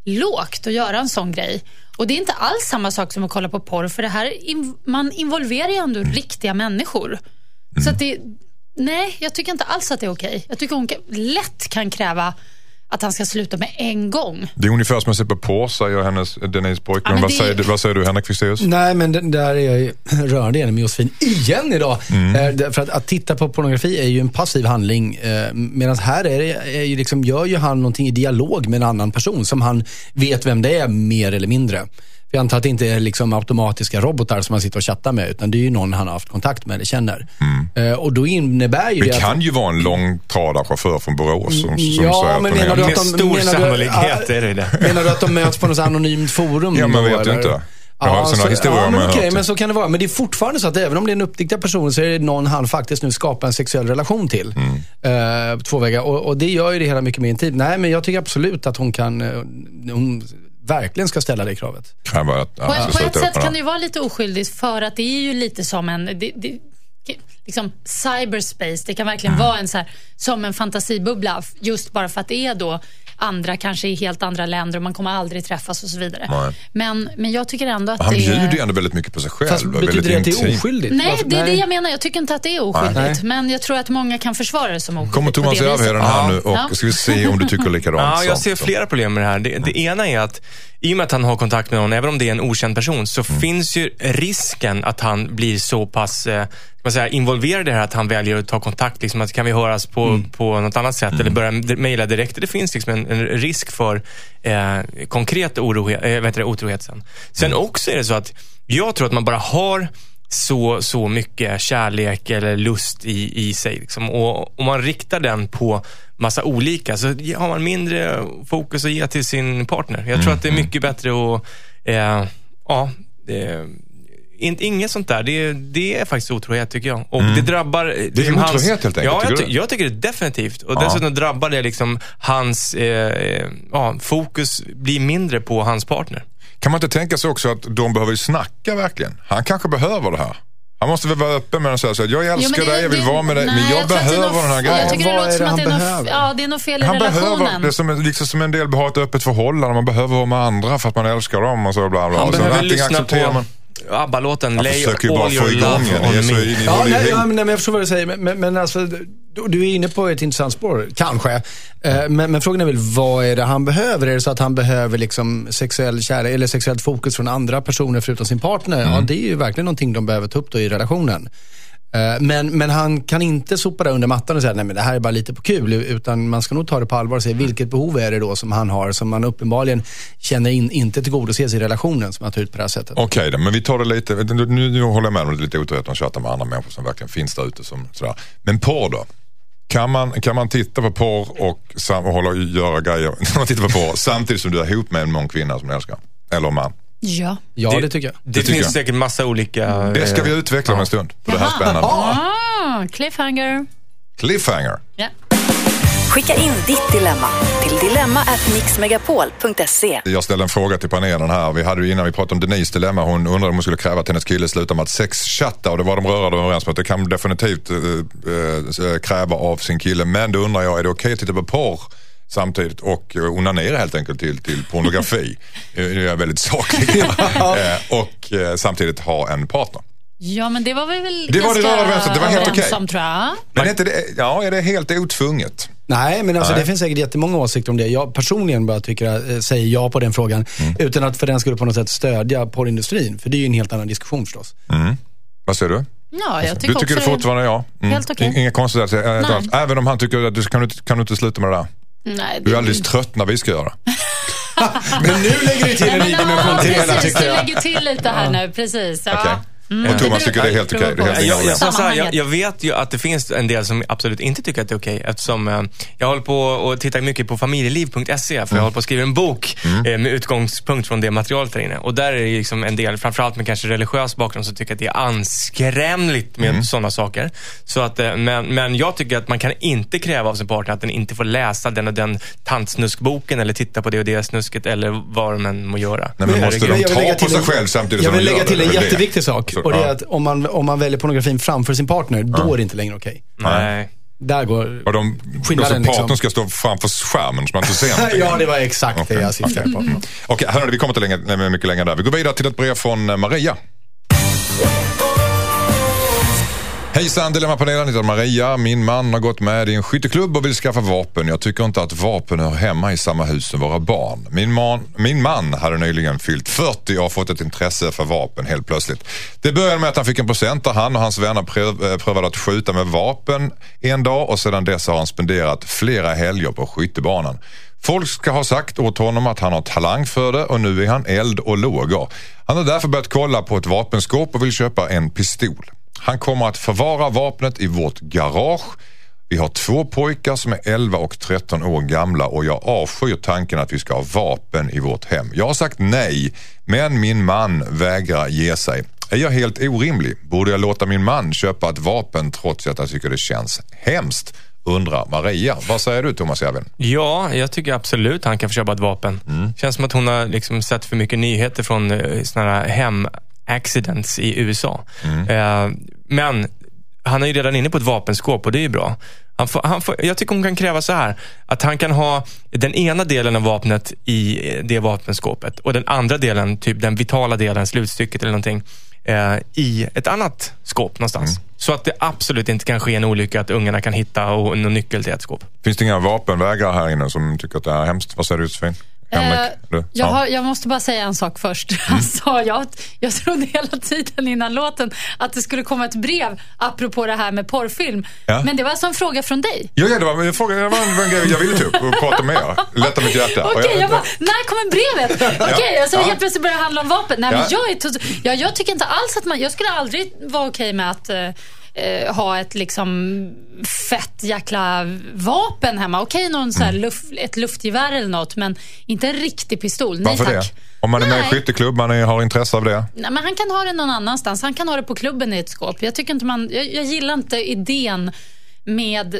E: lågt att göra en sån grej. Och det är inte alls samma sak som att kolla på porr, för det här, man involverar ju ändå mm. riktiga människor. Mm. Så att det, nej, jag tycker inte alls att det är okej. Jag tycker hon lätt kan kräva att han ska sluta med en gång. Det
B: är ungefär som att se på på, säger hennes Denise pojkvän. Ja, vad, det... säger du, vad säger du, Henrik Fexeus?
D: Nej, men det, där är jag rörande enig med Josefin igen idag. Mm. Eh, för att, att titta på pornografi är ju en passiv handling. Eh, Medan här är det, är ju liksom, gör ju han någonting i dialog med en annan person som han vet vem det är mer eller mindre. För jag antar att det inte är liksom automatiska robotar som man sitter och chattar med, utan det är ju någon han har haft kontakt med eller känner. Mm. Uh, och då innebär ju
B: det,
D: det
B: att... kan ju vara en långtradarchaufför från Borås som, som ja, säger
D: men
B: att
D: menar du att
C: de,
D: med
C: stor
D: menar
C: sannolikhet
D: du,
C: är det det.
D: Menar du att de möts på något anonymt forum?
B: Ja, man vet
D: eller?
B: ju inte.
D: Ja,
B: ja, så,
D: ja, men okej, okay, men så kan det vara. Men det är fortfarande så att även om det är en uppdiktad person så är det någon han faktiskt nu skapar en sexuell relation till. Mm. Uh, två vägar. Och, och det gör ju det hela mycket mer intimt. Nej, men jag tycker absolut att hon kan... Uh, hon, verkligen ska ställa det kravet.
B: Kan bara, ja,
E: på, på ett sätt kan det ju vara lite oskyldigt, för att det är ju lite som en det, det, liksom cyberspace. Det kan verkligen mm. vara en så här, som en fantasibubbla, just bara för att det är då andra, kanske i helt andra länder och man kommer aldrig träffas och så vidare. Men, men jag tycker ändå att
B: han
E: det...
B: bjuder ju ändå väldigt mycket på sig själv.
D: Fast betyder det att det är oskyldigt?
E: Nej, det är det jag menar. Jag tycker inte att det är oskyldigt. Nej. Men jag tror att många kan försvara det som oskyldigt.
B: Kommer Thomas Järvheden här ja. nu och ja. ska vi se om du tycker likadant.
C: Ja, jag ser flera problem med det här. Det, mm. det ena är att i och med att han har kontakt med någon, även om det är en okänd person, så mm. finns ju risken att han blir så pass eh, man säga, involverad i det här att han väljer att ta kontakt. Liksom, att kan vi höras på, mm. på något annat sätt mm. eller börja mejla direkt. Det finns liksom en, en risk för eh, konkret orohet, äh, vet du, otrohet sen. Sen mm. också är det så att jag tror att man bara har så, så mycket kärlek eller lust i, i sig. Liksom. Och om man riktar den på massa olika, så har man mindre fokus att ge till sin partner. Jag tror mm. att det är mycket bättre att eh, ja, det, inte, inget sånt där. Det, det är faktiskt otrohet, tycker jag. Och mm. det drabbar... Det är
B: liksom otrohet hans, helt enkelt,
C: ja, jag,
B: tycker
C: jag tycker det definitivt. Och
B: ja.
C: dessutom drabbar det liksom hans eh, ja, fokus blir mindre på hans partner.
B: Kan man inte tänka sig också att de behöver snacka verkligen? Han kanske behöver det här. Han måste väl vara öppen med att säga att jag älskar jo, dig, jag vill det, vara med dig, nej, men jag, jag behöver den här grejen.
E: Jag tycker det låter som att det är, något, ja, det är något fel i han relationen.
B: Behöver, det är som, liksom som en del har ett öppet förhållande, man behöver vara med andra för att man älskar dem och så bla bla.
C: Han
B: så
C: behöver lyssna på man... ABBA-låten Lay All Your Love On Me.
D: Ja, nej, ja, men jag förstår vad du säger, men, men, men alltså, du, du är inne på ett intressant spår, kanske. Eh, men, men frågan är väl, vad är det han behöver? Är det så att han behöver liksom sexuell kärlek eller sexuellt fokus från andra personer förutom sin partner? Mm. Ja, det är ju verkligen någonting de behöver ta upp då i relationen. Men, men han kan inte sopa det under mattan och säga nej, men det här är bara lite på kul, utan man ska nog ta det på allvar och se vilket behov är det då som han har, som man uppenbarligen känner in, inte tillgodoses i relationen, som han tar ut på det här sättet.
B: Okej, okay, men vi tar det lite, nu, nu håller jag med om det lite otroligt att chatta med andra människor som verkligen finns där ute som sådär. Men porr då? Kan man, kan man titta på porr och, sam, och hålla och göra grejer när man tittar på porr samtidigt som du är ihop med en mång kvinna som du älskar? Eller man?
E: Ja.
D: Ja,
C: det,
D: det tycker jag.
C: Det,
B: det
C: det finns
B: jag.
C: säkert massa olika...
B: Det ska vi utveckla om en stund. För det här är spännande.
E: Ah, cliffhanger.
B: Cliffhanger.
E: Ja.
A: Skicka in ditt dilemma till dilemma at mixmegapol punkt se.
B: Jag ställde en fråga till panelen här. Vi hade ju innan vi pratade om Denise dilemma. Hon undrade om hon skulle kräva att hennes kille slutar med att sexchatta. Och det var de rörande överens med att det kan definitivt äh, äh, kräva av sin kille. Men då undrar jag, är det okej att titta på porr samtidigt och onanera helt enkelt till, till pornografi? Nu är jag väldigt saklig. eh, och eh, samtidigt ha en partner.
E: Ja, men det var väl
B: det
E: ganska
B: var det, var det var helt okej.
E: Som, tror jag.
B: Men är inte det, ja, är det helt otvunget?
D: Nej, men alltså, Nej. det finns säkert jättemånga åsikter om det. Jag personligen bara tycker, äh, säger ja på den frågan mm. utan att för den skulle på något sätt stödja porrindustrin. För det är ju en helt annan diskussion förstås.
B: Mm. Vad säger du?
E: Ja, jag tycker
B: du tycker det fortfarande ja. Mm.
E: Helt okej.
B: Inga konstigheter. Även om han tycker att du kan, du, kan du inte sluta med det där.
E: Nej, det
B: du är alldeles trött när vi ska göra.
D: Men nu lägger du till en ny dimension till hela,
E: tycker jag. Du lägger till lite här nu, precis. Ja.
B: Okay. Mm. Och Thomas tycker det är helt okej. Okay.
C: Jag, jag, jag, jag, jag vet ju att det finns en del som absolut inte tycker att det är okej. Okay, eftersom eh, jag håller på och tittar mycket på familjeliv punkt se. För mm. jag håller på att skriva en bok mm. eh, med utgångspunkt från det materialet där inne. Och där är det liksom en del, framförallt med kanske religiös bakgrund, som tycker att det är anskrämligt med mm. sådana saker. Så att, eh, men, men jag tycker att man kan inte kräva av sin partner att den inte får läsa den och den tantsnuskboken eller titta på det och det snusket eller vad de än må göra.
B: Nej, men måste de ta på sig själv samtidigt
D: som de gör det?
B: Jag
D: vill lägga till en jätteviktig sak.
B: Så,
D: och det är att om man, om man väljer pornografin framför sin partner, då ja. är det inte längre okej.
C: Okay. Nej.
D: Där går
B: Och de,
D: skillnaden
B: de partnern
D: liksom.
B: ska stå framför skärmen så man inte ser någonting.
D: Ja, det var exakt
B: okay.
D: det jag syftade på.
B: Mm. Okej, okay, vi kommer inte längre, mycket längre där. Vi går vidare till ett brev från Maria. Hejsan, Dilemmapanelen, heter Maria. Min man har gått med i en skytteklubb och vill skaffa vapen. Jag tycker inte att vapen hör hemma i samma hus som våra barn. Min man, min man hade nyligen fyllt fyrtio och har fått ett intresse för vapen helt plötsligt. Det började med att han fick en present där han och hans vänner pröv, prövade att skjuta med vapen en dag och sedan dess har han spenderat flera helger på skyttebanan. Folk ska ha sagt åt honom att han har talang för det och nu är han eld och lågor. Han har därför börjat kolla på ett vapenskåp och vill köpa en pistol. Han kommer att förvara vapnet i vårt garage. Vi har två pojkar som är elva och tretton år gamla och jag avskyr tanken att vi ska ha vapen i vårt hem. Jag har sagt nej, men min man vägrar ge sig. Är jag helt orimlig? Borde jag låta min man köpa ett vapen trots att jag tycker det känns hemskt? Undrar Maria. Vad säger du, Thomas Järven?
C: Ja, jag tycker absolut han kan få köpa ett vapen. Mm. Känns som att hon har liksom sett för mycket nyheter från uh, såna här hem accidents i U S A. Mm. Eh, men han är ju redan inne på ett vapenskåp och det är ju bra. Han får, han får, jag tycker hon kan kräva så här att han kan ha den ena delen av vapnet i det vapenskåpet och den andra delen, typ den vitala delen, slutstycket eller någonting, eh, i ett annat skåp någonstans. Mm. Så att det absolut inte kan ske en olycka att ungarna kan hitta och, och någon nyckel till ett skåp.
B: Finns det inga vapenvägrare här inne som tycker att det är hemskt? Vad säger du, Josefin?
E: Henrik, uh, jag, har, jag måste bara säga en sak först. Mm. Alltså, jag, jag trodde hela tiden innan låten att det skulle komma ett brev apropå det här med porrfilm. Ja. Men det var alltså en fråga från dig.
B: Ja, ja det var en fråga. Det var en, en grej jag ville ta upp och prata med er. Lätta mitt hjärta.
E: Okej, okay, jag, jag bara, när kommer brevet? Okej, okay, ja. alltså, ja. helt plötsligt börjar det handla om vapen. Nej, ja. men jag, är to- ja, jag tycker inte alls att man... Jag skulle aldrig vara okej okay med att... Uh, Uh, ha ett liksom fett jäkla vapen hemma. Okej, okay, någon så här luft, ett luftgevär eller något, men inte en riktig pistol. Nej,
B: varför
E: tack.
B: Det? Om man är med i skytteklubb, man är, har intresse av det.
E: Nej, men han kan ha det någon annanstans. Han kan ha det på klubben i ett skåp. Jag tycker inte man... Jag, jag gillar inte idén med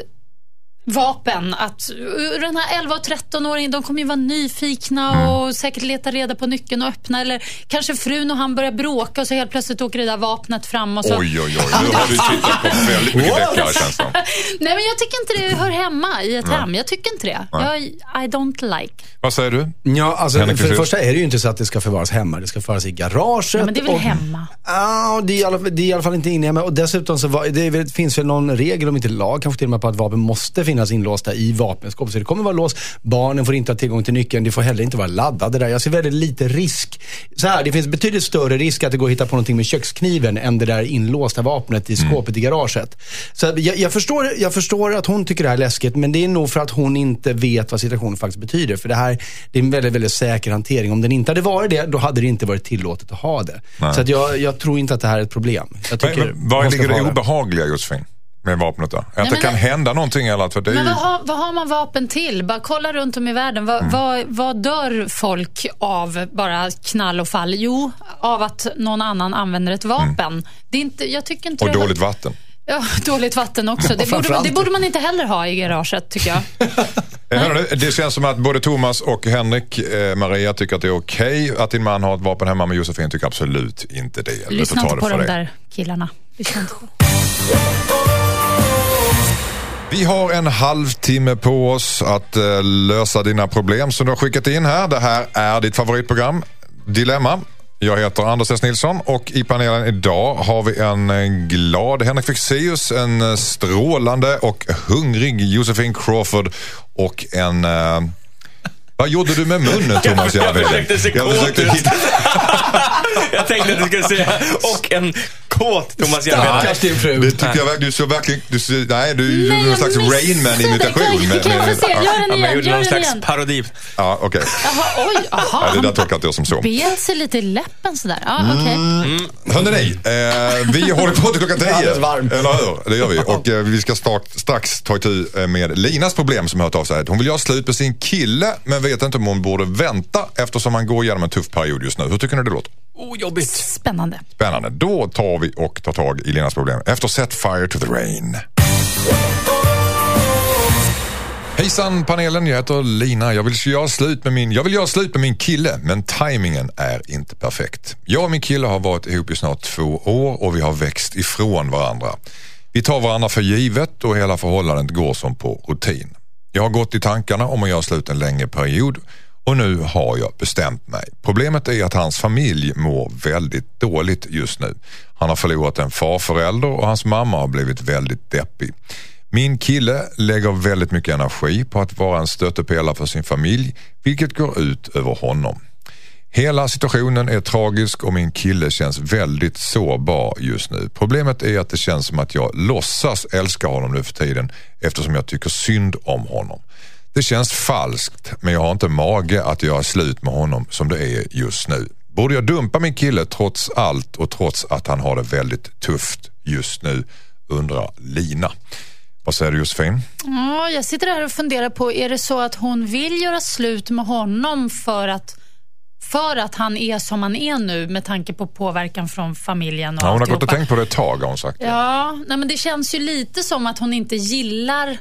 E: vapen, att den här elva och tretton-åringen, de kommer ju vara nyfikna mm. och säkert leta reda på nyckeln och öppna, eller kanske frun och han börjar bråka och så helt plötsligt åker det där vapnet fram och så...
B: Oj, oj, oj, nu har du tittat på väldigt mycket deckare, känns det.
E: Nej, men jag tycker inte det hör hemma i ett Nej. hem. Jag tycker inte det. Jag, I don't like.
B: Vad säger du?
D: Ja, alltså, för det första är det ju inte så att det ska förvaras hemma. Det ska förvaras i garaget.
E: Ja, men det är väl
D: och,
E: hemma?
D: Ja, det är, i alla, det är i alla fall inte inne hemma. Och dessutom så var, det, det finns väl någon regel, om inte lag, kanske till och med på att vapen måste finnas inlåsta i vapenskåp. Så det kommer vara lås. Barnen får inte ha tillgång till nyckeln. Det får heller inte vara laddade där. Jag ser väldigt lite risk. Så här, det finns betydligt större risk att det går att hitta på någonting med kökskniven än det där inlåsta vapnet i skåpet mm. i garaget. Så jag, jag, förstår, jag förstår att hon tycker det här är läskigt, men det är nog för att hon inte vet vad situationen faktiskt betyder. För det här, det är en väldigt, väldigt säker hantering. Om den inte hade varit det, då hade det inte varit tillåtet att ha det. Nej. Så att jag, jag tror inte att det här är ett problem. Jag tycker
B: men, men, vad ligger det obehagliga, Josefin, med vapnet då? Att Nej, det kan det, hända någonting eller för det är
E: men
B: ju...
E: vad, har, vad har man vapen till? Bara kolla runt om i världen. Vad, mm. vad, vad dör folk av bara knall och fall? Jo, av att någon annan använder ett vapen. Mm. Det är inte, jag tycker inte
B: och
E: det
B: dåligt
E: var...
B: vatten.
E: Ja, dåligt vatten också. Det borde, det borde man inte heller ha i garaget, tycker jag.
B: Det känns som att både Thomas och Henrik, eh, Maria tycker att det är okej okay att din man har ett vapen hemma, men Josefin tycker absolut inte det.
E: Lyssna inte på de där killarna. Lyssna inte på.
B: Vi har en halvtimme på oss att eh, lösa dina problem som du har skickat in här. Det här är ditt favoritprogram, Dilemma. Jag heter Anders S. Nilsson och i panelen idag har vi en glad Henrik Fexeus, en strålande och hungrig Josefin Crawford och en... Uh... Vad gjorde du med munnen, Thomas?
C: Jag, jag försökte se jag, försökte hitta... jag tänkte att du skulle säga och en kåt Thomas
B: Järnberg. Det tycker jag du så verkligen du så, nej du är någon slags Rain Man imitation
E: med, kan jag få se? Gör den igen.
C: Jag gjorde någon slags parodi.
B: Ja, okej. Okay.
E: Jaha, oj, aha.
B: Ja, det där tolkar jag som så.
E: Bel sig lite i läppen sådär. Ja, okej. Okay.
B: Mm. Hörrni, eh, vi håller på till klockan tio. Eller hur? Det gör vi. Och eh, vi ska start, strax ta itu med Linas problem som har hört av sig. Hon vill göra slut med sin kille, men vet inte om hon borde vänta eftersom han går igenom en tuff period just nu. Hur tycker ni det låter?
C: Oh, jobbigt.
E: Spännande.
B: Spännande. Då tar vi och tar tag i Linas problem. Efter Set Fire to the Rain. Hejsan panelen, jag heter Lina. Jag vill göra slut med min, jag vill göra slut med min kille, men tajmingen är inte perfekt. Jag och min kille har varit ihop i snart två år och vi har växt ifrån varandra. Vi tar varandra för givet och hela förhållandet går som på rutin. Jag har gått i tankarna om att göra slut en längre period och nu har jag bestämt mig. Problemet är att hans familj mår väldigt dåligt just nu. Han har förlorat en farförälder och hans mamma har blivit väldigt deppig. Min kille lägger väldigt mycket energi på att vara en stöttepelare för sin familj, vilket går ut över honom. Hela situationen är tragisk och min kille känns väldigt sårbar just nu. Problemet är att det känns som att jag låtsas älska honom nu för tiden eftersom jag tycker synd om honom. Det känns falskt, men jag har inte mage att göra slut med honom som det är just nu. Borde jag dumpa min kille trots allt och trots att han har det väldigt tufft just nu, undrar Lina. Vad säger du, Josefin?
E: Ja, jag sitter här och funderar på, är det så att hon vill göra slut med honom för att För att han är som han är nu med tanke på påverkan från familjen och
B: ja, hon har
E: alltihopa.
B: gått och tänkt på det ett tag, har hon sagt.
E: Ja, nej, men det känns ju lite som att hon inte gillar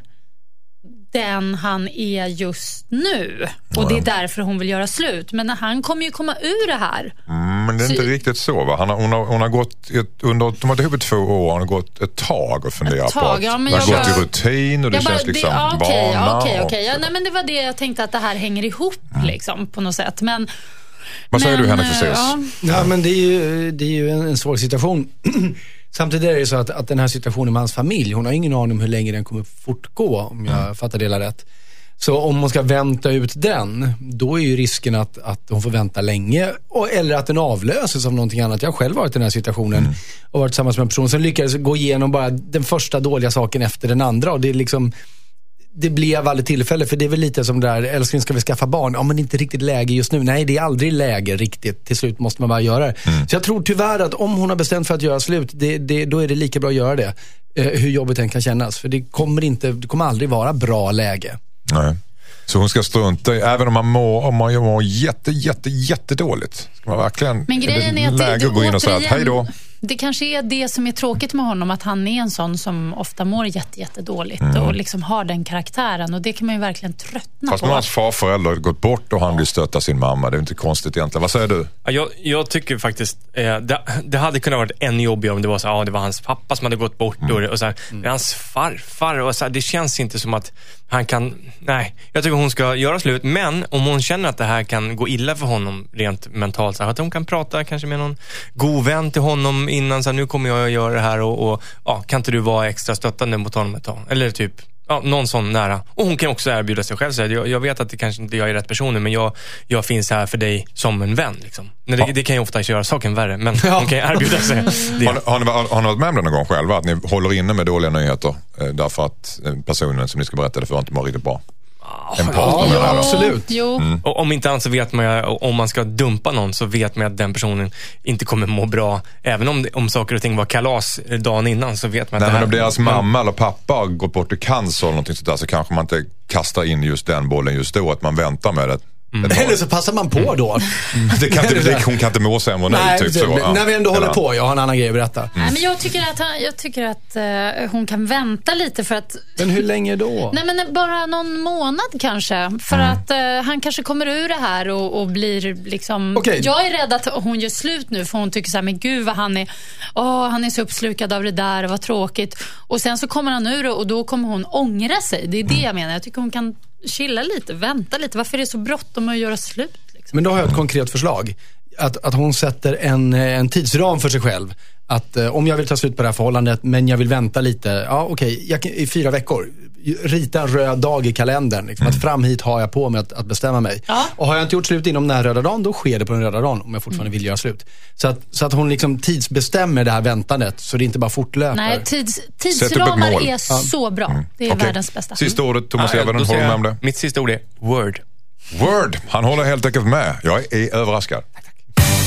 E: den han är just nu. Och ja. Det är därför hon vill göra slut. Men han kommer ju komma ur det här.
B: Mm, men det är så... inte riktigt så, va? Han har, hon, har, hon har gått ett, under, de har varit ihop i två år, hon har gått ett tag och funderat på att
E: ja,
B: det har gått bara... i rutin och det
E: bara,
B: känns liksom
E: det, okay,
B: vana.
E: Okej, okej. Ja, nej, men det var det jag tänkte, att det här hänger ihop mm. liksom, på något sätt. Men
B: vad säger
E: men,
B: du, Henrik Fexeus?
D: Ja. ja, men det är ju, det är ju en, en svår situation. Samtidigt är det så att, att den här situationen med hans familj, hon har ingen aning om hur länge den kommer fortgå, om jag mm. fattar det hela rätt. Så om man ska vänta ut den, då är ju risken att, att hon får vänta länge, och, eller att den avlöses av någonting annat. Jag har själv varit i den här situationen mm. och varit tillsammans med en person som lyckades gå igenom bara den första dåliga saken efter den andra, och det är liksom... Det blev aldrig tillfälle, för det är väl lite som där, älskling, ska vi skaffa barn? Ja, men inte riktigt läge just nu. Nej, det är aldrig läge riktigt. Till slut måste man bara göra det. Mm. Så jag tror tyvärr att om hon har bestämt för att göra slut, det, det, då är det lika bra att göra det. Eh, hur jobbet än kan kännas. För det kommer, inte, det kommer aldrig vara bra läge.
B: Nej. Så hon ska strunta i, även om man mår, om man mår jätte, jätte, jättedåligt. Ska man verkligen,
E: men grejen är att
B: läge
E: det,
B: att gå in och säga att hej då.
E: Det kanske är det som är tråkigt med honom, att han är en sån som ofta mår jätte, jättedåligt
B: mm.
E: och liksom har den karaktären, och det kan man ju verkligen tröttna
B: Fast
E: på.
B: Fast hans farförälder har gått bort och han vill stötta sin mamma. Det är inte konstigt egentligen. Vad säger du?
C: Jag, jag tycker faktiskt eh, det, det hade kunnat varit ännu jobbigare om det var så ja, det var hans pappa som hade gått bort mm. och, och så här, mm. hans farfar och så här, det känns inte som att han kan, nej, jag tycker hon ska göra slut, men om hon känner att det här kan gå illa för honom rent mentalt, så här, att hon kan prata kanske med någon god vän till honom innan, så här, nu kommer jag att göra det här och, och ja, kan inte du vara extra stöttande mot honom ett tag, eller typ ja, någon sån nära. Och hon kan också erbjuda sig själv. Så jag, jag vet att det kanske inte jag är rätt personer, men jag, jag finns här för dig som en vän. Liksom. Det, ja. det kan ju ofta göra saken värre, men ja. hon kan erbjuda sig det.
B: Har, har, ni, har ni varit med om det någon gång själva? Att ni håller inne med dåliga nyheter eh, därför att personen som ni ska berätta det för inte mår riktigt bra? En partner,
D: ja, ja, absolut.
E: Jo.
C: Mm. Och om inte annat så vet man ju, om man ska dumpa någon, så vet man att den personen inte kommer må bra. Även om, om saker och ting var kalas dagen innan, så vet man att
B: Nej,
C: det här...
B: men om deras mamma eller pappa har gått bort i cancer eller någonting sånt där, så kanske man inte kastar in just den bollen just då, att man väntar med det.
D: Mm. Eller så passar man på då.
B: Mm. Det kan inte, det, hon kan inte må sämre nu.
D: Nej,
B: typ
D: det,
B: så. Ja.
D: När vi ändå håller på, jag har en annan grej att berätta. Mm.
E: Nej, men jag tycker att, han, jag tycker att uh, hon kan vänta lite för att...
D: Men hur länge då?
E: Nej, men bara någon månad kanske. För mm. att uh, han kanske kommer ur det här och, och blir liksom...
D: Okay.
E: Jag är rädd att hon gör slut nu, för hon tycker så här, men gud vad han är... Åh, han är så uppslukad av det där och vad tråkigt. Och sen så kommer han ur det och då kommer hon ångra sig. Det är det mm. jag menar. Jag tycker hon kan... chilla lite, vänta lite. Varför är det så bråttom att göra slut? Liksom? Men
D: då har jag ett konkret förslag. Att, att hon sätter en, en tidsram för sig själv. Att eh, om jag vill ta slut på det här förhållandet, men jag vill vänta lite. Ja, okej, okay, i fyra veckor. Rita en röd dag i kalendern. Liksom, att fram hit har jag på mig att, att bestämma mig. Ja. Och har jag inte gjort slut inom den här röda dagen, då sker det på den röda dagen om jag fortfarande vill göra slut. Så att, så att hon liksom tidsbestämmer det här väntandet, så det inte bara fortlöper.
E: Nej, tids, tidsramar är ja. så bra. Mm. Det är okay. världens bästa.
B: Sista ordet, Thomas ja, Everden, håller med om det?
C: Mitt sista ord är word.
B: Word, han håller helt enkelt med. Jag är överraskad. Tack, tack.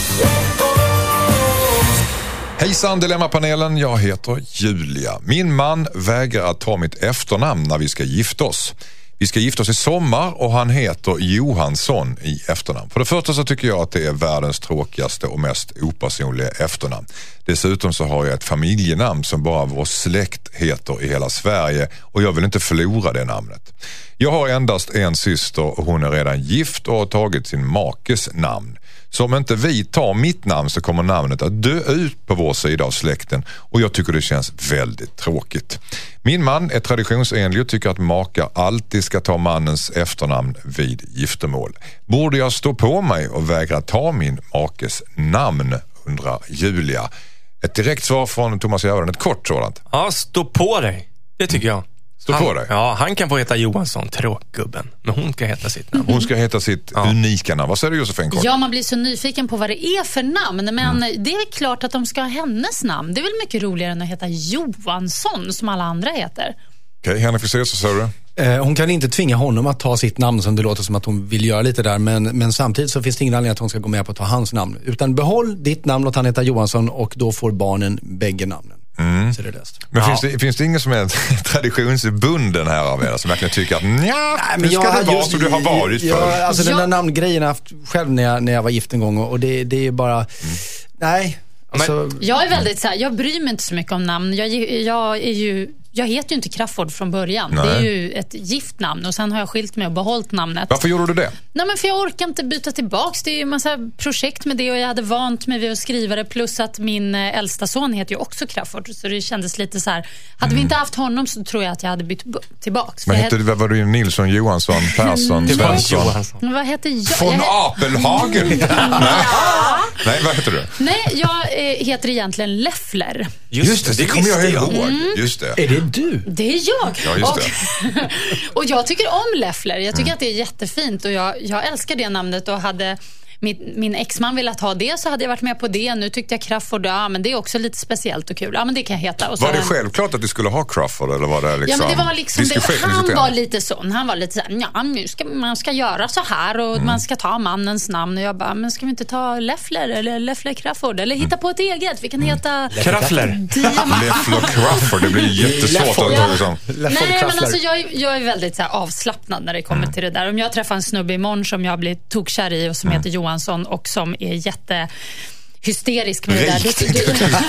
B: Hejsan Dilemmapanelen, jag heter Julia. Min man vägrar att ta mitt efternamn när vi ska gifta oss. Vi ska gifta oss i sommar och han heter Johansson i efternamn. För det första så tycker jag att det är världens tråkigaste och mest opersonliga efternamn. Dessutom så har jag ett familjenamn som bara vår släkt heter i hela Sverige och jag vill inte förlora det namnet. Jag har endast en syster och hon är redan gift och har tagit sin makes namn. Så om inte vi tar mitt namn så kommer namnet att dö ut på vår sida av släkten och jag tycker det känns väldigt tråkigt. Min man är traditionsenlig och tycker att makar alltid ska ta mannens efternamn vid giftermål. Borde jag stå på mig och vägra ta min makes namn, undrar Julia. Ett direkt svar från Thomas Järvheden, ett kort sådant.
C: Ja, stå på dig. Det tycker jag.
B: Stå
C: han,
B: på dig?
C: Ja, han kan få heta Johansson, tråkgubben. Men hon ska heta sitt namn.
B: Hon ska heta sitt ja. unika namn. Vad säger du, Josefin kort?
E: Ja, man blir så nyfiken på vad det är för namn. Men mm. det är klart att de ska ha hennes namn. Det är väl mycket roligare än att heta Johansson som alla andra heter.
B: Okej, okay, Henrik Fexeus, så säger du?
D: Hon kan inte tvinga honom att ta sitt namn, som det låter som att hon vill göra lite där. Men, men samtidigt så finns det ingen anledning att hon ska gå med på att ta hans namn. Utan behåll ditt namn och han heter Johansson och då får barnen bägge namnen.
B: Mm.
D: Så det är löst.
B: Men
D: ja.
B: finns, det, finns det ingen som är traditionsbunden här av er som verkligen tycker att nja, det ska det vara som du har varit
D: ja,
B: för?
D: Alltså den
E: ja.
D: där namngrejen har jag haft själv när jag, när jag var gift en gång och det, det är bara, mm. nej. Alltså,
E: jag är väldigt så här, jag bryr mig inte så mycket om namn. Jag, jag är ju Jag heter ju inte Crafoord från början. Nej. Det är ju ett gift namn och sen har jag skilt mig och behållit namnet.
B: Varför gjorde du det?
E: Nej, men för jag orkar inte byta tillbaks. Det är ju en massa projekt med det och jag hade vant mig vid att skriva det. Plus att min äldsta son heter ju också Crafoord. Så det kändes lite så här. Hade mm. vi inte haft honom så tror jag att jag hade bytt b- tillbaks.
B: Men hette det, var du Nilsson, Johansson, Persson, Svensson?
E: Men vad heter jag?
B: Från
E: jag
B: Apelhagen? Nej. Nej, vad heter du?
E: Nej, jag eh, heter egentligen Leffler.
B: Just, just det, det, det kommer jag ihåg.
E: Mm.
B: Just det.
D: Är det du?
E: Det är jag.
B: Ja, just det.
E: Och, och jag tycker om Leffler. Jag tycker mm. att det är jättefint och jag, jag älskar det namnet och hade min, min exman velat ha det så hade jag varit med på det. Nu tyckte jag Crafoord, ja men det är också lite speciellt och kul. Ja men det kan jag heta. Och så
B: var det
E: en...
B: självklart att du skulle ha Crafoord eller var det liksom...
E: Ja men det var liksom, det, han
B: lite
E: var lite sån. Han var lite så här, ja nu ska man ska göra så här och mm. man ska ta mannens namn och jag bara, men ska vi inte ta Leffler eller Leffler Crafoord eller hitta mm. på ett eget? Vi kan heta...
C: Craffler.
B: Leffler Crafoord, det blir jättesvårt att ta det som.
E: Nej men alltså jag, jag är väldigt så här, avslappnad när det kommer mm. till det där. Om jag träffar en snubbe imorgon som jag blir tokkär i och som mm. heter Johansson och som är jätte hysterisk med det där. Du,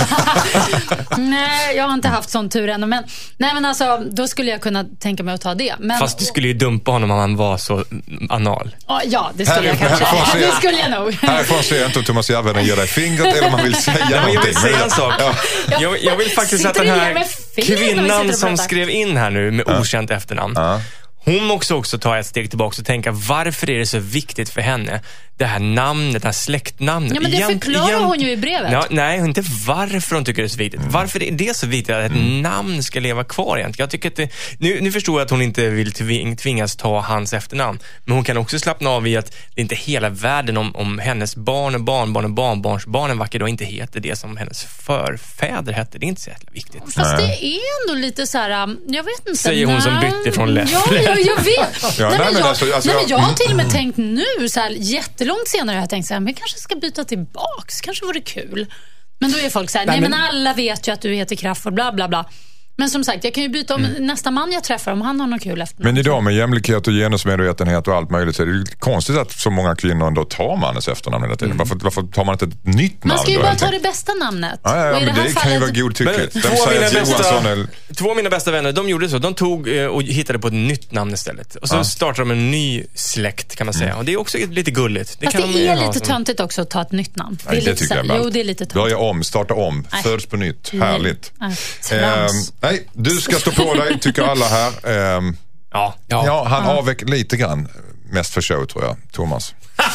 E: du, nej, jag har inte haft sån tur ännu. Men, nej, men alltså, då skulle jag kunna tänka mig att ta det. Men,
C: fast du skulle ju dumpa honom om han var så anal.
E: Ja, det skulle här, jag kanske. Det skulle jag nog.
B: Härifrån ser jag inte om Thomas Järvheden ger dig fingret eller om man vill säga ja, någonting.
C: Jag vill säga en sak. Ja. Jag, jag vill faktiskt att den här kvinnan som skrev in här nu med okänt ja. efternamn. Ja. Hon måste också ta ett steg tillbaka och tänka, varför är det så viktigt för henne det här namnet, det här släktnamnet?
E: Ja, men det Egent, förklarar egent, hon ju i brevet.
C: Ja, nej, inte varför hon tycker det är så viktigt. Mm. Varför är det så viktigt att ett mm. namn ska leva kvar egentligen? Jag tycker att det, nu, nu förstår jag att hon inte vill tving, tvingas ta hans efternamn. Men hon kan också slappna av i att det är inte hela världen om, om hennes barn och barnbarn och barnbarnsbarn en vacker dag inte heter det som hennes förfäder hette. Det är inte så jävla viktigt.
E: Fast nej. Det är ändå lite så här, jag vet inte.
C: Säger hon som bytte från Leffler.
E: Ja, jag vet.
B: Ja,
E: nej,
B: nej,
E: men jag,
B: alltså, alltså,
E: nej, men jag
B: jag...
E: har till och med tänkt nu, så här, jättelångt senare har jag tänkt så här, men jag kanske ska byta tillbaks. Kanske vore kul. Men då är folk så här, nej, nej men... men alla vet ju att du heter Crafoord, bla bla bla. Men som sagt, jag kan ju byta om mm. nästa man jag träffar om han har något kul efter.
B: Men idag med jämlikhet och genusmedvetenhet och allt möjligt så är det ju konstigt att så många kvinnor ändå tar mannens efternamn hela tiden. Mm. Varför, varför tar man inte ett nytt namn?
E: Man ska ju
B: då,
E: bara ta det bästa namnet.
B: Ja, ja, ja men det, det kan ju vara godtyckligt.
C: Två, eller... två av mina bästa vänner, de gjorde så. De tog och hittade på ett nytt namn istället. Och så ja. startade de en ny släkt kan man säga. Mm. Och det är också lite gulligt.
E: Det, kan det är lite som... töntigt också att ta ett nytt namn.
B: Nej, det, det tycker så... jag.
E: Jo, det är lite töntigt.
B: Börja om, starta om, nej. Föds på nytt. Nej. Härligt.
E: Nej,
B: ehm, nej, du ska stå på dig, tycker alla här. Ehm,
C: ja.
B: Ja. ja, han ja. avväck lite grann. Mest för show, tror jag. Thomas.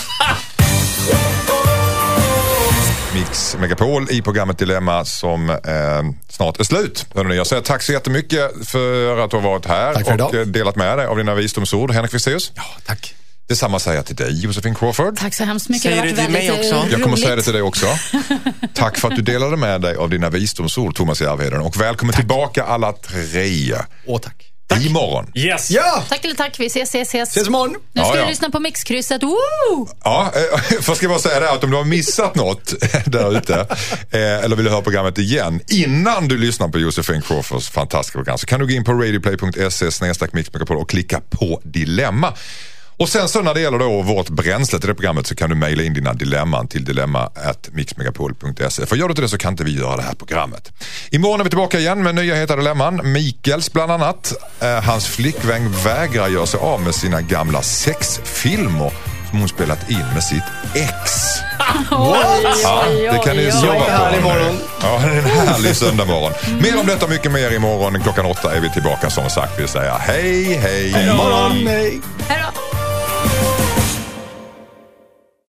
B: Mix Megapol i programmet Dilemma som eh, snart är slut. Jag säger tack så jättemycket för att du har varit här och delat med dig av dina visdomsord. Henrik Fexeus.
D: Ja, tack.
B: Detsamma säger jag till dig, Josefin Crawford.
E: Tack så hemskt mycket.
C: Säger det till mig också?
E: Roligt.
B: Jag kommer säga det till dig också. Tack för att du delade med dig av dina visdomsord, Thomas Järvheden. Och välkommen tack. Tillbaka alla tre.
D: Åh, tack.
B: Tack. Imorgon.
C: Yes.
D: Ja.
E: Tack eller tack, vi ses, ses, ses.
D: Ses imorgon.
E: Nu ska
B: ja,
E: vi
B: ja.
E: lyssna på Mixkrysset. Woo!
B: Ja, för ska jag bara säga det att om du har missat något där ute eller vill höra programmet igen innan du lyssnar på Josefin Crawfords fantastiska program så kan du gå in på radioplay punkt se snedstreck mixmegapol och klicka på dilemma. Och sen så när det gäller då vårt bränsle till det programmet så kan du mejla in dina dilemman till dilemma at mixmegapol punkt se. För gör du inte det så kan inte vi göra det här programmet. Imorgon är vi tillbaka igen med nya heta dilemman. Mikaels bland annat. Eh, hans flickvän vägrar göra sig av med sina gamla sexfilmer som hon spelat in med sitt ex.
E: Oj,
B: Ja,
E: oj,
B: det kan ni
E: oj,
B: sova
E: oj.
B: på.
D: härlig morgon.
B: Ja, det är en härlig söndagmorgon. Mer om detta, mycket mer imorgon. Klockan åtta är vi tillbaka som sagt. Vi säger hej, hej.
D: Morgon, nej.
E: Hej då!